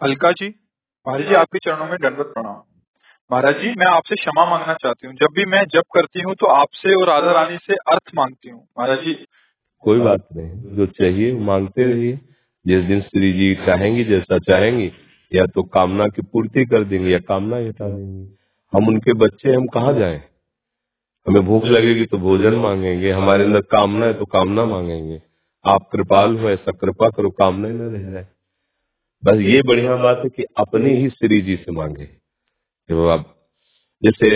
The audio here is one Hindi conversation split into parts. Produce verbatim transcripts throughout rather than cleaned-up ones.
अलका जी, महाराज जी आपके चरणों में दंडवत प्रणाम। महाराज जी, मैं आपसे क्षमा मांगना चाहती हूँ। जब भी मैं जप करती हूँ तो आपसे और राधा रानी से अर्थ मांगती हूँ। महाराज जी कोई बात नहीं, जो चाहिए वो मांगते रहिए। जिस दिन श्री जी चाहेंगी, जैसा चाहेंगी, या तो कामना की पूर्ति कर देंगे या कामना हटा देंगे। हम उनके बच्चे, हम कहाँ जाएं? हमें भूख लगेगी तो भोजन मांगेंगे, हमारे अंदर कामना है तो कामना मांगेंगे। आप कृपाल हो, ऐसा कृपा करो कामना न रह जाए। बस ये बढ़िया बात है कि अपने ही श्री जी से मांगे। तो आप जैसे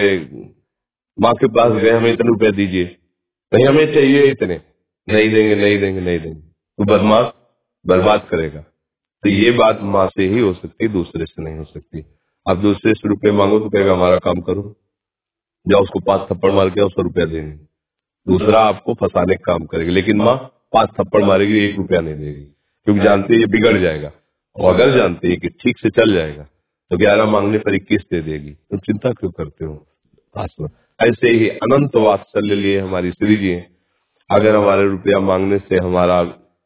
माँ के पास गए, हमें इतने रुपए दीजिए, नहीं हमें चाहिए इतने, नहीं देंगे नहीं देंगे नहीं देंगे, तो बदमाश बर्बाद करेगा। तो ये बात माँ से ही हो सकती है, दूसरे से नहीं हो सकती। आप दूसरे से रुपए मांगो तो कहेगा हमारा काम करो, जाओ उसको पांच थप्पड़ मार के सौ रुपया देंगे। दूसरा आपको फंसाने का काम करेगी, लेकिन माँ पांच थप्पड़ मारेगी, एक रुपया नहीं देगी, क्योंकि जानती है ये बिगड़ जाएगा। और अगर जानती है कि ठीक से चल जाएगा तो ग्यारह मांगने पर इक्कीस दे देगी। तो चिंता क्यों करते हो? आसमा ऐसे ही अनंत वात्सल्य लिए हमारी श्री जी हैं। अगर हमारे रुपया मांगने से हमारा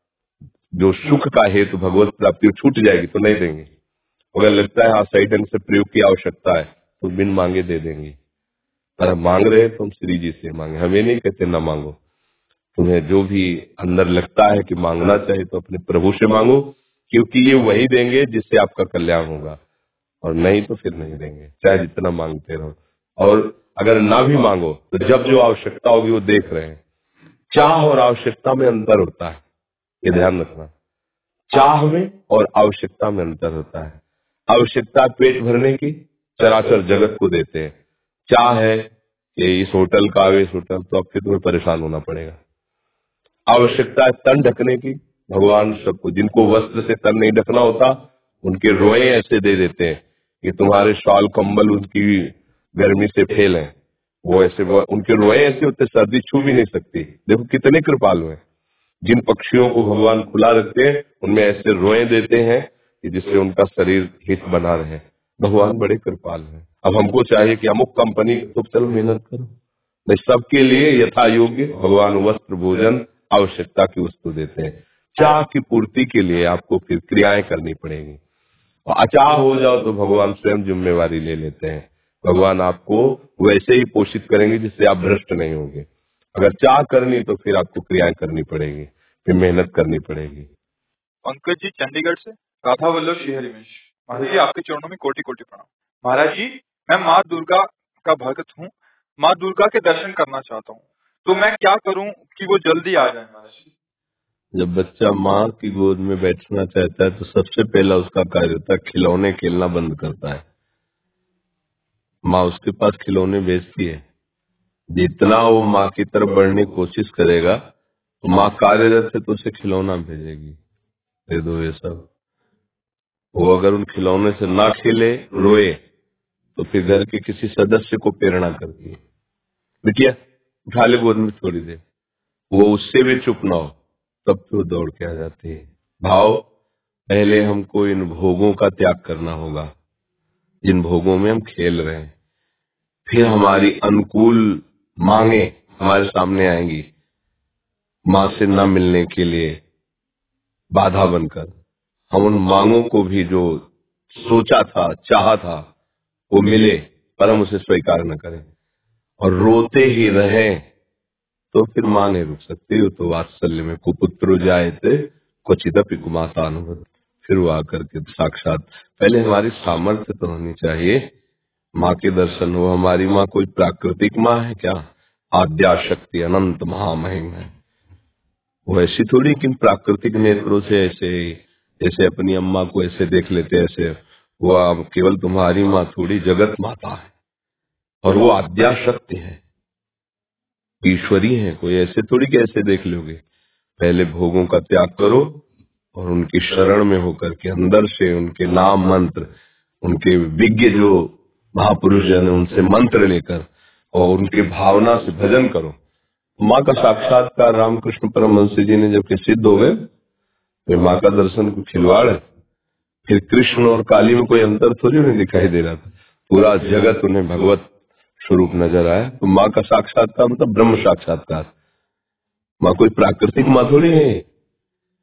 जो सुख का हेतु भगवत प्राप्ति छूट जाएगी तो नहीं देंगे। अगर लगता है हाँ सही ढंग से प्रयोग की आवश्यकता है तो बिन मांगे दे देंगे। पर हम मांग रहे हैं तो हम श्री जी से मांगे, हमें नहीं कहते ना मांगो। तुम्हें जो भी अंदर लगता है कि मांगना चाहिए तो अपने प्रभु से मांगो, क्योंकि ये वही देंगे जिससे आपका कल्याण होगा, और नहीं तो फिर नहीं देंगे, चाहे जितना मांगते रहो। और अगर ना भी मांगो तो जब जो आवश्यकता होगी वो देख रहे हैं। चाह और आवश्यकता में अंतर होता है, ये ध्यान रखना। चाह में और आवश्यकता में अंतर होता है। आवश्यकता पेट भरने की चराचर जगत को देते हैं। चाह है कि इस होटल का इस होटल, तो अब फिर तुम्हें परेशान होना पड़ेगा। आवश्यकता है तन ढकने की, भगवान सबको, जिनको वस्त्र से तन नहीं ढकना होता उनके रोए ऐसे दे देते हैं कि तुम्हारे शॉल कंबल उनकी गर्मी से फेल हैं। वो ऐसे वो, उनके रोए ऐसे होते सर्दी छू भी नहीं सकती। देखो कितने कृपालु हैं। जिन पक्षियों को भगवान खुला रखते हैं उनमें ऐसे रोए देते हैं कि जिससे उनका शरीर हित बना रहे। भगवान बड़े कृपाल हैं। अब हमको चाहिए कि अमुक कंपनी, तो चलो मेहनत करो। मैं सबके लिए यथा योग्य भगवान वस्त्र भोजन आवश्यकता की वस्तु देते हैं। चाह की पूर्ति के लिए आपको फिर क्रियाएं करनी पड़ेगी। और अचाह हो जाओ तो भगवान स्वयं जिम्मेवारी ले लेते हैं। भगवान आपको वैसे ही पोषित करेंगे जिससे आप भ्रष्ट नहीं होंगे। अगर चाह करनी तो फिर आपको क्रियाएं करनी पड़ेगी, फिर मेहनत करनी पड़ेगी। पंकज जी चंडीगढ़ से, राधा वल्लभ श्री हरिवंश। महाराज जी आपके चरणों में कोटि कोटि प्रणाम। महाराज जी, मैं माँ दुर्गा का भक्त हूँ। माँ दुर्गा के दर्शन करना चाहता हूँ, तो मैं क्या करूँ कि वो जल्दी आ जाए? महाराज जी, जब बच्चा माँ की गोद में बैठना चाहता है तो सबसे पहला उसका कार्य होता है खिलौने खेलना बंद करता है। माँ उसके पास खिलौने भेजती है। जितना वो माँ की तरफ बढ़ने की कोशिश करेगा तो माँ कार्यरत है तो उसे खिलौना भेजेगी, दे दो ये सब। वो अगर उन खिलौने से ना खेले, रोए, तो फिर घर के किसी सदस्य को प्रेरणा करती है, बिटिया उठा ले गोद में थोड़ी देर। वो उससे भी चुप ना हो तब तो दौड़ के आ जाती है। भाव, पहले हमको इन भोगों का त्याग करना होगा जिन भोगों में हम खेल रहे हैं। फिर हमारी अनुकूल मांगे हमारे सामने आएंगी, माँ से न मिलने के लिए बाधा बनकर। हम उन मांगों को भी जो सोचा था, चाहा था, वो मिले पर हम उसे स्वीकार न करें और रोते ही रहें, तो फिर माँ नहीं रुक सकती। वो तो वात्सल्य में कुपुत्र जाए थे क्वचिदपि कुमाता अनुभव। फिर वो आकर के साक्षात, पहले हमारी सामर्थ्य तो होनी चाहिए माँ के दर्शन हो। हमारी माँ कोई प्राकृतिक माँ है क्या? आद्या शक्ति अनंत महामहिम है। वो ऐसी थोड़ी कि प्राकृतिक नेत्रों से ऐसे जैसे अपनी अम्मा को ऐसे देख लेते ऐसे। वो आप केवल तुम्हारी माँ थोड़ी, जगत माता है और वो आद्या शक्ति है, ईश्वरी है। कोई ऐसे थोड़ी कि ऐसे देख लोगे। पहले भोगों का त्याग करो और उनकी शरण में होकर के अंदर से उनके नाम मंत्र, उनके विज्ञ जो महापुरुष जन उनसे मंत्र लेकर और उनके भावना से भजन करो। माँ का साक्षात्कार रामकृष्ण परमहंस जी ने जब सिद्ध हो गए, तो माँ का दर्शन को खिलवाड़ है। फिर कृष्ण और काली में कोई अंतर थोड़ी उन्हें दिखाई दे रहा था, पूरा जगत उन्हें भगवत स्वरूप नजर आया। तो माँ का साक्षात्कार मतलब ब्रह्म साक्षात्कार। माँ कोई प्राकृतिक माँ थोड़ी है।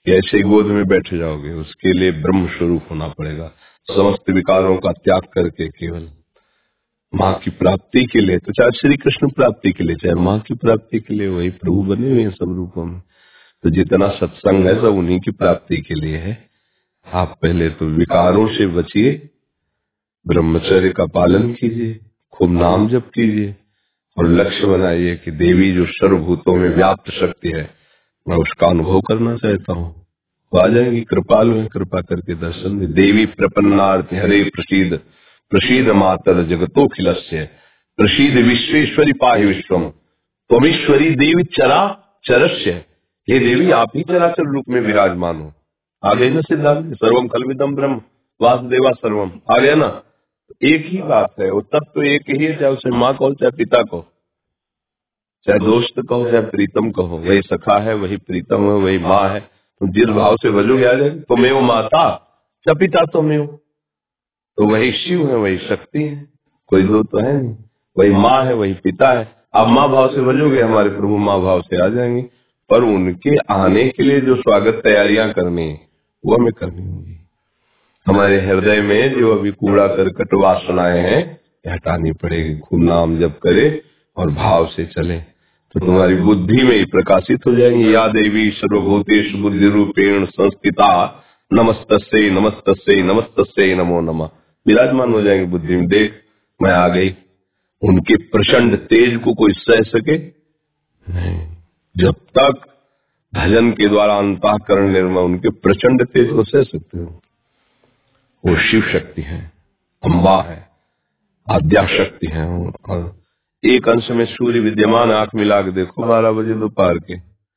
कि ऐसे गोद में बैठ जाओगे, उसके लिए ब्रह्म स्वरूप होना पड़ेगा। समस्त विकारों का त्याग करके केवल माँ की प्राप्ति के लिए, तो चाहे श्री कृष्ण प्राप्ति के लिए चाहे माँ की प्राप्ति के लिए, वही प्रभु बने हुए हैं सब रूपों में। तो जितना सत्संग है सब उन्हीं की प्राप्ति के लिए है। आप पहले तो विकारों से बचिए, ब्रह्मचर्य का पालन कीजिए, खूब नाम जप कीजिए और लक्ष्य बनाइए कि देवी जो सर्वभूतों में व्याप्त शक्ति है, मैं उसका अनुभव करना चाहता हूँ। वो आ जाएंगी, कृपालु है, कृपा करके दर्शन दे। देवी प्रपन्नार्थ हरे प्रसीद प्रसीद मातर जगतोखिलस्य प्रसीद विश्वेश्वरी पाहि विश्वम त्वमीश्वरी देवी चरा चरस्य। हे देवी आप ही चराचर रूप में विराजमान हो। आ गई ना सिद्धांत, सर्वम खलविदम ब्रह्म वासुदेवा सर्वम, आ गया ना। एक ही बात है, वो तब तो एक ही है, चाहे उसे माँ कहो चाहे पिता कहो, चाहे दोस्त कहो चाहे प्रीतम कहो, वही सखा है, वही प्रीतम है, वही माँ है। तुम जिस भाव से भजोगे आ जाएगी। तुम्हें वो माता च पिता तुम्हें हो, तो वही शिव है, वही शक्ति है, कोई दो तो है नहीं। वही माँ है, वही पिता है। आप माँ भाव से भजोगे, हमारे प्रभु माँ भाव से आ जाएंगे। पर उनके आने के लिए जो स्वागत तैयारियां करनी है वो हमें करनी होगी। हमारे हृदय में जो अभी कूड़ा करकट वासनाएं हैं हटानी पड़ेगी। खूब नाम जप करे और भाव से चले तो तुम्हारी बुद्धि में ही प्रकाशित हो जाएंगी। या देवी सर्वभूतेषु बुद्धि रूपेण संस्थिता नमस्तस्यै नमस्तस्यै नमस्तस्यै नमो नमः, विराजमान हो जाएंगे बुद्धि में। देख मैं आ गई। उनके प्रचंड तेज को कोई सह सके नहीं। जब तक भजन के द्वारा अंतःकरण निर्मल, उनके प्रचंड तेज को सह सकते हो। वो शिव शक्ति है, अम्बा है, आद्या शक्ति है। और एक अंश में सूर्य विद्यमान, आंख मिला के देखो बारह बजे दोपहर के,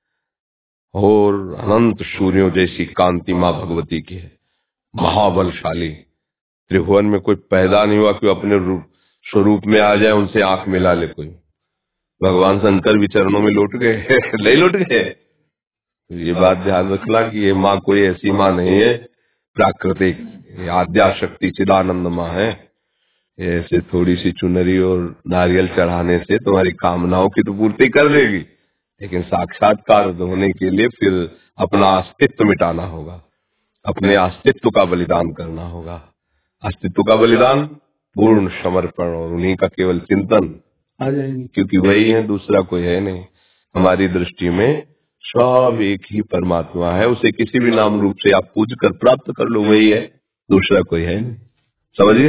और अनंत सूर्यों जैसी कांति माँ भगवती की है, महाबलशाली। त्रिभुवन में कोई पैदा नहीं हुआ कि अपने रूप स्वरूप में आ जाए, उनसे आंख मिला ले कोई। भगवान शंकर भी चरणों में लौट गए नहीं लौट गए। ये बात ध्यान रखना कि ये माँ कोई ऐसी माँ नहीं है प्राकृतिक, आद्या शक्ति चिदानंद माँ है। ऐसे थोड़ी सी चुनरी और नारियल चढ़ाने से तुम्हारी कामनाओं की तो पूर्ति कर देगी, लेकिन साक्षात्कार होने के लिए फिर अपना अस्तित्व मिटाना होगा, अपने अस्तित्व का बलिदान करना होगा। अस्तित्व का बलिदान, पूर्ण समर्पण और उन्हीं का केवल चिंतन आ जाएंगे, क्योंकि वही है, दूसरा कोई है नहीं। हमारी दृष्टि में सब एक ही परमात्मा है, उसे किसी भी नाम रूप से आप पूज कर प्राप्त कर लो, वही है, दूसरा कोई है नहीं। समझिए।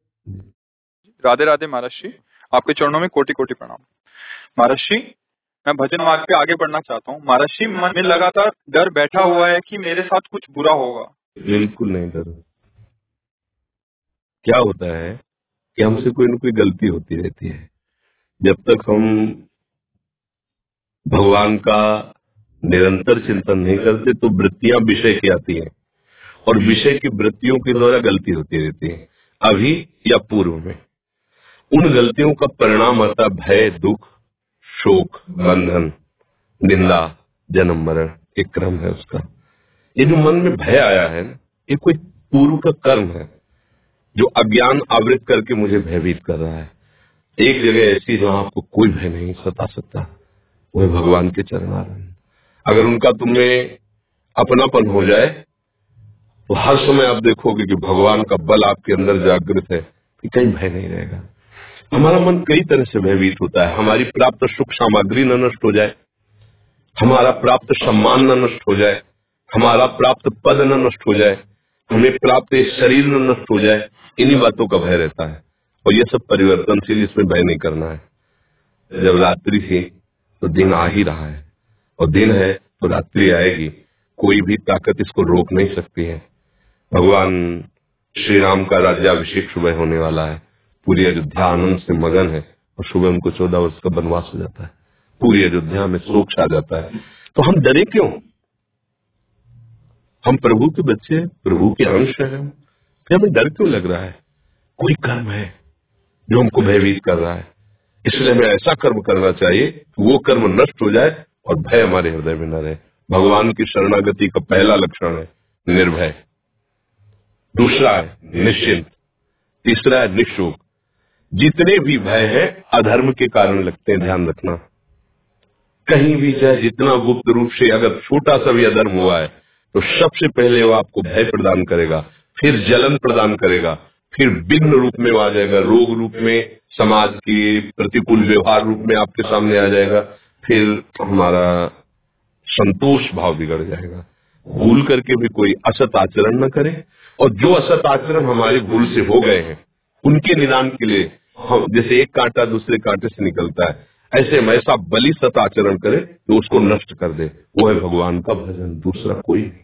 राधे राधे महाराज जी, आपके चरणों में कोटि कोटि प्रणाम। महाराज जी, मैं भजन मार्ग पे आगे बढ़ना चाहता हूँ। महाराज जी, मन में लगातार डर बैठा हुआ है कि मेरे साथ कुछ बुरा होगा। बिल्कुल नहीं डरो। क्या होता है कि हमसे कोई न कोई गलती होती रहती है। जब तक हम भगवान का निरंतर चिंतन नहीं करते तो वृत्तियां विषय की आती हैं, और विषय की वृत्तियों के द्वारा गलती होती रहती है, अभी या पूर्व में। उन गलतियों का परिणाम आता भय, दुख, शोक, बंधन, निंदा, जन्म मरण, एक क्रम है उसका। ये जो मन में भय आया है, ये कोई पूर्व का कर्म है जो अज्ञान आवृत करके मुझे भयभीत कर रहा है। एक जगह ऐसी जहां आपको कोई भय नहीं सता सकता, वो है भगवान के चरणारविंद। अगर उनका तुम्हें अपनापन हो जाए तो हर समय आप देखोगे कि भगवान का बल आपके अंदर जागृत है, कि कहीं भय नहीं रहेगा। हमारा मन कई तरह से भयभीत होता है। हमारी प्राप्त सुख सामग्री न नष्ट हो जाए, हमारा प्राप्त सम्मान न नष्ट हो जाए, हमारा प्राप्त पद न नष्ट हो जाए, हमें प्राप्त शरीर न नष्ट हो जाए, इन्हीं बातों का भय रहता है। और ये सब परिवर्तनशील, इसमें भय नहीं करना है। जब रात्रि थी तो दिन आ ही रहा है, और दिन है तो रात्रि आएगी। कोई भी ताकत इसको रोक नहीं सकती है। भगवान श्री राम का राज्याभिषेक सुबह होने वाला है। पूरी अयोध्या आनंद से मगन है, और सुबह उनको चौदह वर्ष का वनवास हो जाता है। पूरी अयोध्या में शोक छा जाता है। तो हम डरे क्यों? हम प्रभु के बच्चे, प्रभु के अंश हैं, फिर हमें डर क्यों लग रहा है? कोई कर्म है जो हमको भयभीत कर रहा है, इसलिए हमें ऐसा कर्म करना चाहिए कि वो कर्म नष्ट हो जाए और भय हमारे हृदय में न रहे। भगवान की शरणागति का पहला लक्षण है निर्भय, दूसरा है निश्चिंत, तीसरा है निशोक। जितने भी भय है अधर्म के कारण लगते हैं, ध्यान रखना। कहीं भी चाहे जितना गुप्त रूप से अगर छोटा सा भी अधर्म हुआ है तो सबसे पहले वो आपको भय प्रदान करेगा, फिर जलन प्रदान करेगा, फिर विघ्न रूप में वो आ जाएगा, रोग रूप में, समाज की प्रतिकूल व्यवहार रूप में आपके सामने आ जाएगा, फिर हमारा संतोष भाव बिगड़ जाएगा। भूल करके भी कोई असत आचरण न करे, और जो असत आचरण हमारी भूल से हो गए हैं उनके निदान के लिए हम, जैसे एक कांटा दूसरे कांटे से निकलता है, ऐसे हम ऐसा बलि सत आचरण करे तो उसको नष्ट कर दे। वो है भगवान का भजन, दूसरा कोई नहीं।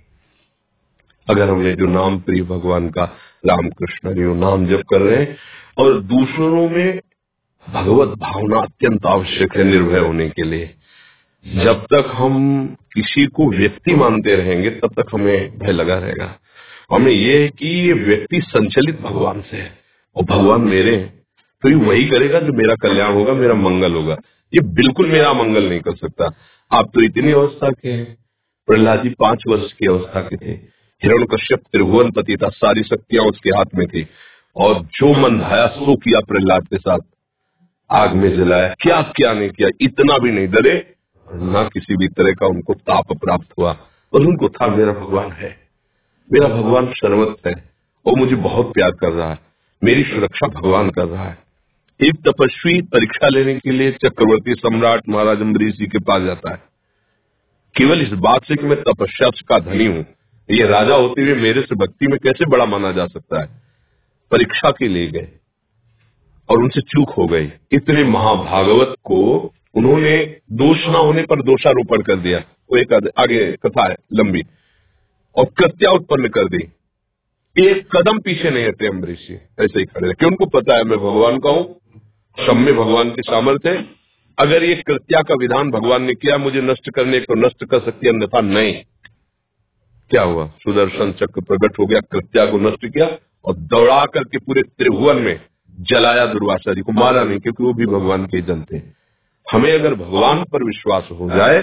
अगर हमने जो नाम प्रिय भगवान का, राम कृष्ण हरि नाम जप कर रहे हैं, और दूसरों में भगवत भावना अत्यंत आवश्यक है निर्भय होने के लिए। जब तक हम किसी को व्यक्ति मानते रहेंगे तब तक हमें भय लगा रहेगा। हमें ये है कि ये व्यक्ति संचलित भगवान से है और भगवान मेरे हैं, तो ये वही करेगा जो मेरा कल्याण होगा, मेरा मंगल होगा। ये बिल्कुल मेरा मंगल नहीं कर सकता। आप तो इतनी अवस्था के हैं, प्रहलाद जी पांच वर्ष की अवस्था के थे, हिरण्यकश्यप त्रिभुवन पति था, सारी शक्तियां उसके हाथ में थी, और जो मन भाया सो किया प्रहलाद के साथ, आग में जलाया, क्या क्या नहीं किया, इतना भी नहीं डरे, ना किसी भी तरह का उनको ताप प्राप्त हुआ। और उनको था मेरा भगवान है, मेरा भगवान सर्वत्र है, वो मुझे बहुत प्यार कर रहा है, मेरी सुरक्षा भगवान कर रहा है। एक तपस्वी परीक्षा लेने के लिए चक्रवर्ती सम्राट महाराज अम्बरीश जी के पास जाता है, केवल इस बात से कि मैं तपस्या का धनी हूँ, ये राजा होते हुए मेरे से भक्ति में कैसे बड़ा माना जा सकता है। परीक्षा के लिए गए और उनसे चूक हो गई। इतने महाभागवत को उन्होंने दोष न होने पर दोषारोपण कर दिया, वो एक आगे कथा है लंबी, और कृत्या उत्पन्न कर दी। एक कदम पीछे नहीं हटे अम्बरीश जी, ऐसे ही खड़े रहे। उनको पता है मैं भगवान का हूँ, सब में भगवान की सामर्थ्य है, अगर ये कृत्या का विधान भगवान ने किया मुझे नष्ट करने को नष्ट कर सकती है, अन्यथा नहीं। क्या हुआ, सुदर्शन चक्र प्रकट हो गया, कृत्या को नष्ट किया और दौड़ा करके पूरे त्रिभुवन में जलाया। दुर्वासा जी को मारा नहीं, क्योंकि वो भी भगवान के जन थे। हमें अगर भगवान पर विश्वास हो जाए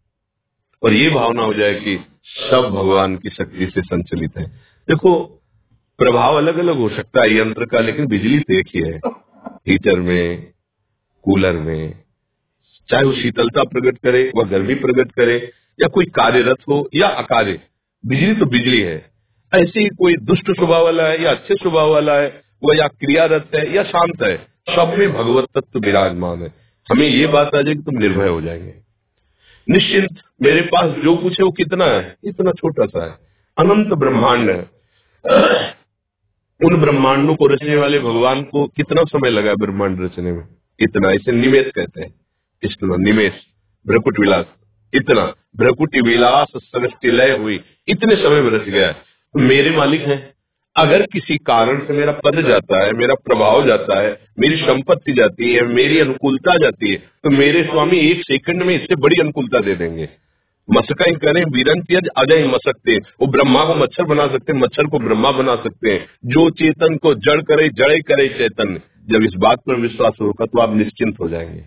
और ये भावना हो जाए कि सब भगवान की शक्ति से संचलित है। देखो, प्रभाव अलग अलग हो सकता है यंत्र का, लेकिन बिजली तो एक ही है। हीटर में, कूलर में, चाहे वो शीतलता प्रकट करे, वह गर्मी प्रकट करे, या कोई कार्यरत हो या अकार्य, बिजली तो बिजली है। ऐसे ही कोई दुष्ट स्वभाव वाला है या अच्छे स्वभाव वाला है, वह या क्रियारत है या शांत है, सब में भगवत तत्व विराजमान है। हमें ये बात आ जाएगी तुम निर्भय हो जाएंगे, निश्चिंत। मेरे पास जो कुछ है वो कितना है, इतना छोटा सा है, अनंत ब्रह्मांड है। उन ब्रह्मांडों को रचने वाले भगवान को कितना समय लगा ब्रह्मांड रचने में, इतना। इसे निमेष कहते हैं, इतना निमेष, भ्रकुट विलास, इतना भ्रकुटी विलास सृष्टि लय हुई, इतने समय में रच गया। तो मेरे मालिक हैं। अगर किसी कारण से मेरा पद जाता है, मेरा प्रभाव जाता है, मेरी संपत्ति जाती है, मेरी अनुकूलता जाती है, तो मेरे स्वामी एक सेकंड में इससे बड़ी अनुकूलता दे देंगे। मसका ही करें वीरन की अजय मसकते, वो ब्रह्मा को मच्छर बना सकते हैं, मच्छर को ब्रह्मा बना सकते हैं। जो चेतन को जड़ करे, जड़े करे चेतन। जब इस बात पर विश्वास होगा तो आप निश्चिंत हो जाएंगे।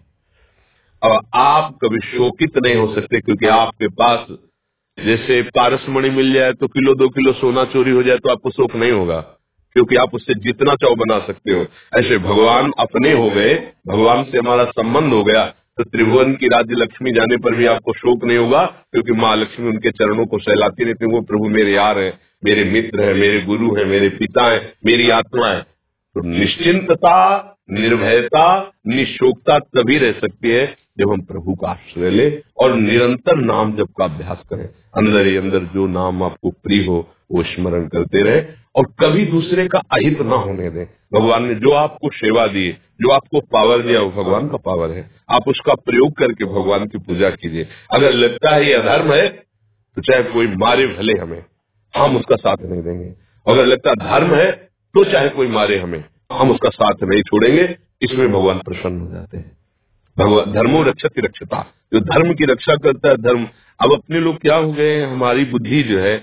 अब आप कभी शोकित नहीं हो सकते, क्योंकि आपके पास जैसे पारसमणि मिल जाए तो किलो दो किलो सोना चोरी हो जाए तो आपको शोक नहीं होगा, क्योंकि आप उससे जितना चाहो बना सकते हो। ऐसे भगवान अपने हो गए, भगवान से हमारा संबंध हो गया, तो त्रिभुवन की राज्य लक्ष्मी जाने पर भी आपको शोक नहीं होगा, क्योंकि माँ लक्ष्मी उनके चरणों को सहलाती रहती है। वो प्रभु मेरे यार है, मेरे मित्र है, मेरे गुरु है, मेरे पिता है, मेरी आत्मा है। तो निश्चिंतता, निर्भयता, निशोकता तभी रह सकती है जब हम प्रभु का आश्रय ले और निरंतर नाम जप का अभ्यास करें। अंदर ही अंदर जो नाम आपको प्रिय हो वो स्मरण करते रहे, और कभी दूसरे का अहित ना होने दें। भगवान ने जो आपको सेवा दी, जो आपको पावर दिया, वो भगवान का पावर है। आप उसका प्रयोग करके भगवान की पूजा कीजिए। अगर लगता है ये अधर्म है तो चाहे कोई मारे भले हमें, हम उसका साथ नहीं देंगे। अगर लगता है धर्म है तो चाहे कोई मारे हमें, हम उसका साथ नहीं छोड़ेंगे। इसमें भगवान प्रसन्न हो जाते हैं। भगवान धर्मो रक्षति रक्षता, जो धर्म की रक्षा करता है धर्म। अब अपने लोग क्या हो गए, हमारी बुद्धि जो है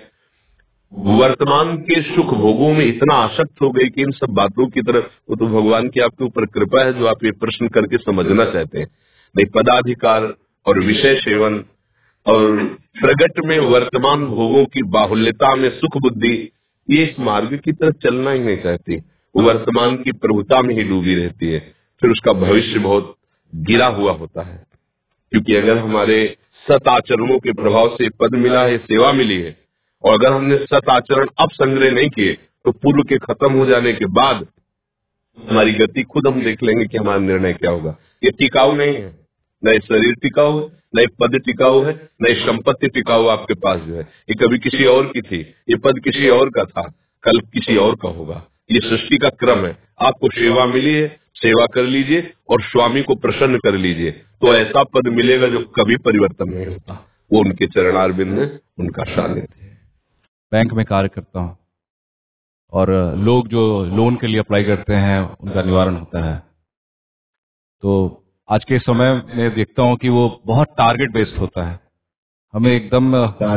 वर्तमान के सुख भोगों में इतना आसक्त हो गई कि इन सब बातों की तरफ, वो तो भगवान की आपके ऊपर कृपा है जो आप ये प्रश्न करके समझना चाहते हैं। नहीं, पदाधिकार और विषय सेवन और प्रगट में वर्तमान भोगों की बाहुल्यता में सुख बुद्धि, ये इस मार्ग की तरफ चलना ही नहीं चाहती। वर्तमान की प्रभुता में ही डूबी रहती है, फिर उसका भविष्य बहुत गिरा हुआ होता है। क्योंकि अगर हमारे सत आचरणों के प्रभाव से पद मिला है, सेवा मिली है, और अगर हमने सत आचरण अब संग्रह नहीं किए तो पूर्व के खत्म हो जाने के बाद हमारी गति खुद हम देख लेंगे कि हमारा निर्णय क्या होगा। ये टिकाऊ नहीं है, न ये शरीर टिकाऊ है, न ये पद टिकाऊ है, न ये संपत्ति टिकाऊ आपके पास जो है। ये कभी किसी और की थी, ये पद किसी और का था, कल किसी और का होगा। ये सृष्टि का क्रम है। आपको सेवा मिली है, सेवा कर लीजिए और स्वामी को प्रसन्न कर लीजिए, तो ऐसा पद मिलेगा जो कभी परिवर्तन नहीं होता। वो उनके चरणारविंद में उनका सानिध्य है। बैंक में कार्य करता हूँ और लोग जो लोन के लिए अप्लाई करते हैं उनका निवारण होता है, तो आज के समय में देखता हूँ कि वो बहुत टारगेट बेस्ड होता है। हमें एकदम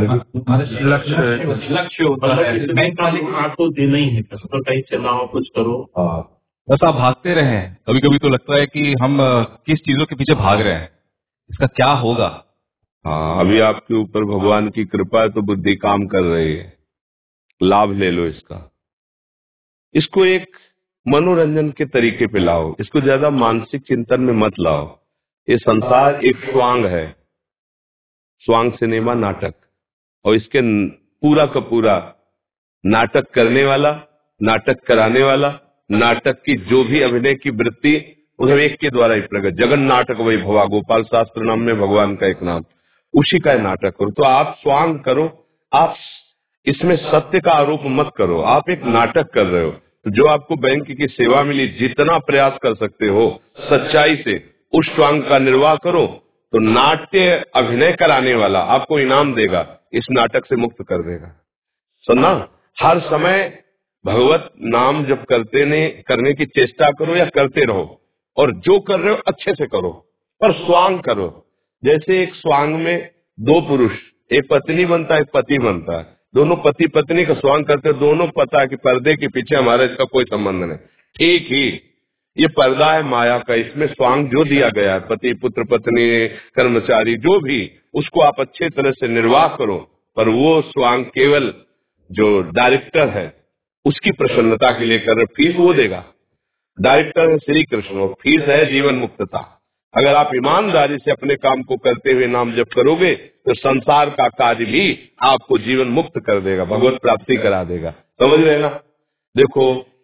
लक्ष्य लक्ष्य होता है, बैंक वाले आपको देना ही है, तो कहीं चलाओ कुछ करो, बस आप भागते रहे। कभी कभी तो लगता है कि हम किस चीजों के पीछे भाग रहे हैं, इसका क्या होगा। हाँ, अभी आपके ऊपर भगवान की कृपा है तो बुद्धि काम कर रही है, लाभ ले लो इसका। इसको एक मनोरंजन के तरीके पे लाओ, इसको ज्यादा मानसिक चिंतन में मत लाओ। ये संसार एक स्वांग है, स्वांग सिनेमा नाटक, और इसके पूरा का पूरा नाटक करने वाला, नाटक कराने वाला, नाटक की जो भी अभिनय की वृत्ति उन्हें एक के द्वारा ही प्रकट। जगन नाटक वही भवा, गोपाल शास्त्र नाम में भगवान का एक नाम, उसी का नाटक करो। तो आप स्वांग करो, आप इसमें सत्य का आरोप मत करो, आप एक नाटक कर रहे हो। तो जो आपको बैंक की सेवा मिली, जितना प्रयास कर सकते हो सच्चाई से उस स्वांग का निर्वाह करो, तो नाट्य अभिनय कराने वाला आपको इनाम देगा, इस नाटक से मुक्त कर देगा। सुनना, हर समय भगवत नाम जब करते ने करने की चेष्टा करो या करते रहो, और जो कर रहे हो अच्छे से करो, पर स्वांग करो। जैसे एक स्वांग में दो पुरुष, एक पत्नी बनता है, एक पति बनता है, दोनों पति पत्नी का स्वांग करते, दोनों पता है कि पर्दे के पीछे हमारा इसका कोई संबंध नहीं। ठीक ही ये पर्दा है माया का, इसमें स्वांग जो दिया गया है, पति पुत्र पत्नी कर्मचारी जो भी, उसको आप अच्छे तरह से निर्वाह करो। पर वो स्वांग केवल जो डायरेक्टर है उसकी प्रसन्नता के लिए कर रहे, फीस वो देगा। डायरेक्टर है श्री कृष्ण, फीस है जीवन मुक्तता। अगर आप ईमानदारी से अपने काम को करते हुए नाम जप करोगे तो संसार का कार्य भी आपको जीवन मुक्त कर देगा, भगवत प्राप्ति करा देगा। समझ रहे ना? देखो,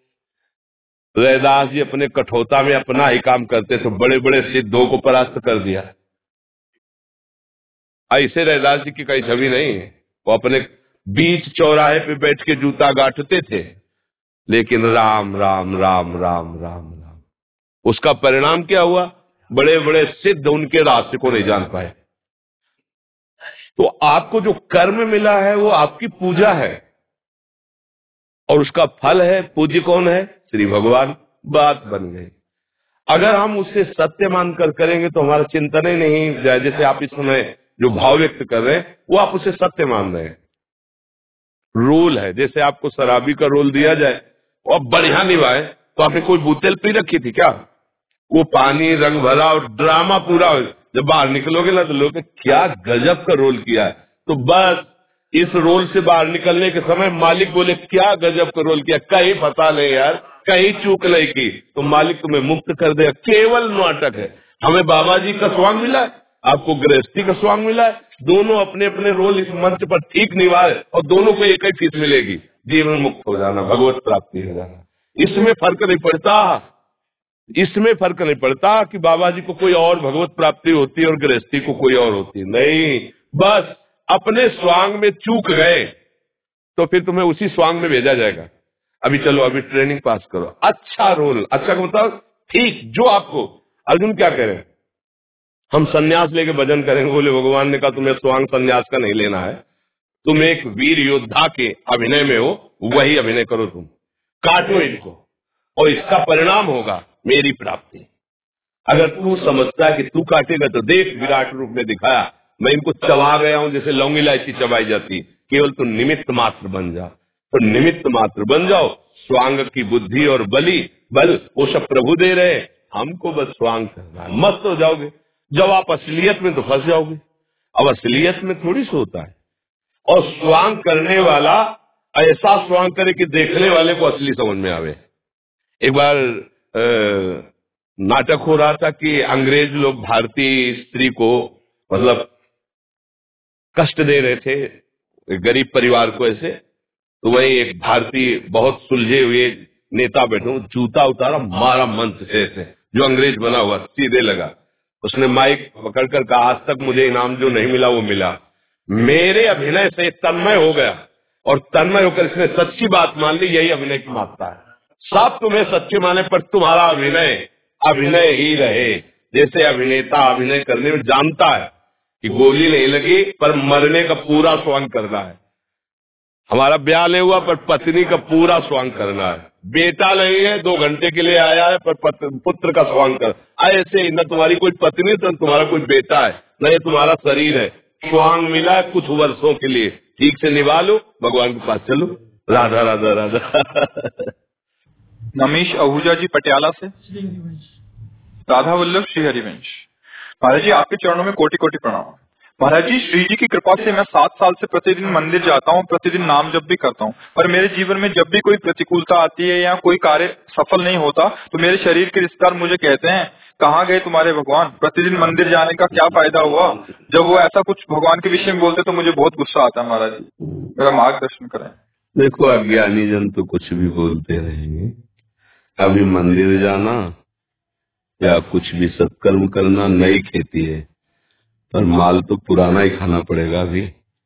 रैदास जी अपने कठोता में अपना ही काम करते थे, बड़े बड़े सिद्धों को परास्त कर दिया। ऐसे रैदास जी की कई छवि नहीं है। वो अपने बीच चौराहे पे बैठ के जूता गांठते थे, लेकिन राम राम राम राम राम राम, उसका परिणाम क्या हुआ? बड़े बड़े सिद्ध उनके रास्ते को नहीं जान पाए। तो आपको जो कर्म मिला है वो आपकी पूजा है, और उसका फल है, पूज्य कौन है? श्री भगवान। बात बन गई। अगर हम उसे सत्य मानकर करेंगे तो हमारा चिंतन ही नहीं, जैसे आप इस समय जो भाव व्यक्त कर रहे हैं वो आप उसे सत्य मान रहे हैं। रोल है, जैसे आपको शराबी का रोल दिया जाए और बढ़िया निभाए, तो आपने कोई बोतल पी रखी थी क्या? वो पानी रंग भरा और ड्रामा पूरा, जब बाहर निकलोगे ना तो लोग क्या गजब का रोल किया है। तो बस इस रोल से बाहर निकलने के समय मालिक बोले क्या गजब का रोल किया, कहीं पता नहीं यार, कहीं चूक नहीं की, तो मालिक तुम्हें मुक्त कर देगा। केवल नाटक है। हमें बाबा जी का स्वांग मिला है, आपको गृहस्थी का स्वांग मिला है, दोनों अपने अपने रोल इस मंच पर ठीक निभाए और दोनों को एक ही फीस मिलेगी, जीवन मुक्त हो जाना, भगवत प्राप्ति हो जाना। इसमें फर्क नहीं पड़ता, इसमें फर्क नहीं पड़ता कि बाबा जी को कोई और भगवत प्राप्ति होती है और गृहस्थी को कोई और होती है। नहीं, बस अपने स्वांग में चूक गए तो फिर तुम्हें उसी स्वांग में भेजा जाएगा। अभी चलो, अभी ट्रेनिंग पास करो, अच्छा रोल, अच्छा का मतलब ठीक जो आपको। अर्जुन क्या कह रहे हैं? हम सन्यास लेके भजन करेंगे। बोले भगवान ने कहा तुम्हें स्वांग सन्यास का नहीं लेना है, तुम एक वीर योद्धा के अभिनय में हो, वही अभिनय करो, तुम काटो इनको और इसका परिणाम होगा मेरी प्राप्ति। अगर तू समझता है कि तू काटेगा तो देख, विराट रूप में दिखाया, मैं इनको चबा गया हूं जैसे लौंग इलायची चबाई जाती। केवल तू निमित्त मात्र बन जा, तो निमित्त मात्र बन जाओ। स्वांग की बुद्धि और बलि बल वो सब प्रभु दे रहे, हमको बस स्वांग करना है, मस्त हो जाओगे। जब आप असलियत में तो फंस जाओगे। अब असलियत में थोड़ी सा होता है, और स्वांग करने वाला ऐसा स्वांग करे कि देखने वाले को असली समझ में आवे। एक बार आ, नाटक हो रहा था कि अंग्रेज लोग भारतीय स्त्री को मतलब कष्ट दे रहे थे, गरीब परिवार को ऐसे, तो वही एक भारतीय बहुत सुलझे हुए नेता बैठे, जूता उतारा, मारा मंच से ऐसे, जो अंग्रेज बना हुआ सीधे लगा। उसने माइक पकड़कर कहा, आज तक मुझे इनाम जो नहीं मिला वो मिला। मेरे अभिनय से तन्मय हो गया और तन्मय होकर इसने सच्ची बात मान ली। यही अभिनय की महत्ता है। सब तुम्हें सच्चे माने पर तुम्हारा अभिनय अभिनय ही रहे। जैसे अभिनेता अभिनय करने में जानता है कि गोली नहीं लगी पर मरने का पूरा स्वांग करना है। हमारा ब्याह नहीं हुआ पर पत्नी का पूरा स्वांग करना है। बेटा नहीं है, दो घंटे के लिए आया है, पर पुत्र का स्वांग कर। ऐसे न तुम्हारी कोई पत्नी है, न तुम्हारा कोई बेटा है, न ये तुम्हारा शरीर है। स्वांग मिला है कुछ वर्षों के लिए, ठीक से निभा लो, भगवान के पास चलो। राधा राधा राधा। नमीश आहूजा जी पटियाला से। राधा वल्लभ श्री हरिवंश। महाराज जी, आपके चरणों में कोटि कोटि प्रणाम। महाराज जी, श्री जी की कृपा से मैं सात साल से प्रतिदिन मंदिर जाता हूँ, प्रतिदिन नाम जप भी करता हूँ, पर मेरे जीवन में जब भी कोई प्रतिकूलता आती है या कोई कार्य सफल नहीं होता तो मेरे शरीर के रिश्तेदार मुझे कहते हैं, कहाँ गए तुम्हारे भगवान, प्रतिदिन मंदिर जाने का क्या फायदा हुआ। जब वो ऐसा कुछ भगवान के विषय में बोलते तो मुझे बहुत गुस्सा आता है। महाराज जी, मेरा मार्गदर्शन करें। देखो, अज्ञानी जन तो कुछ भी बोलते रहेंगे। अभी मंदिर जाना या कुछ भी सत्कर्म करना नई खेती है, पर माल तो पुराना ही खाना पड़ेगा। अभी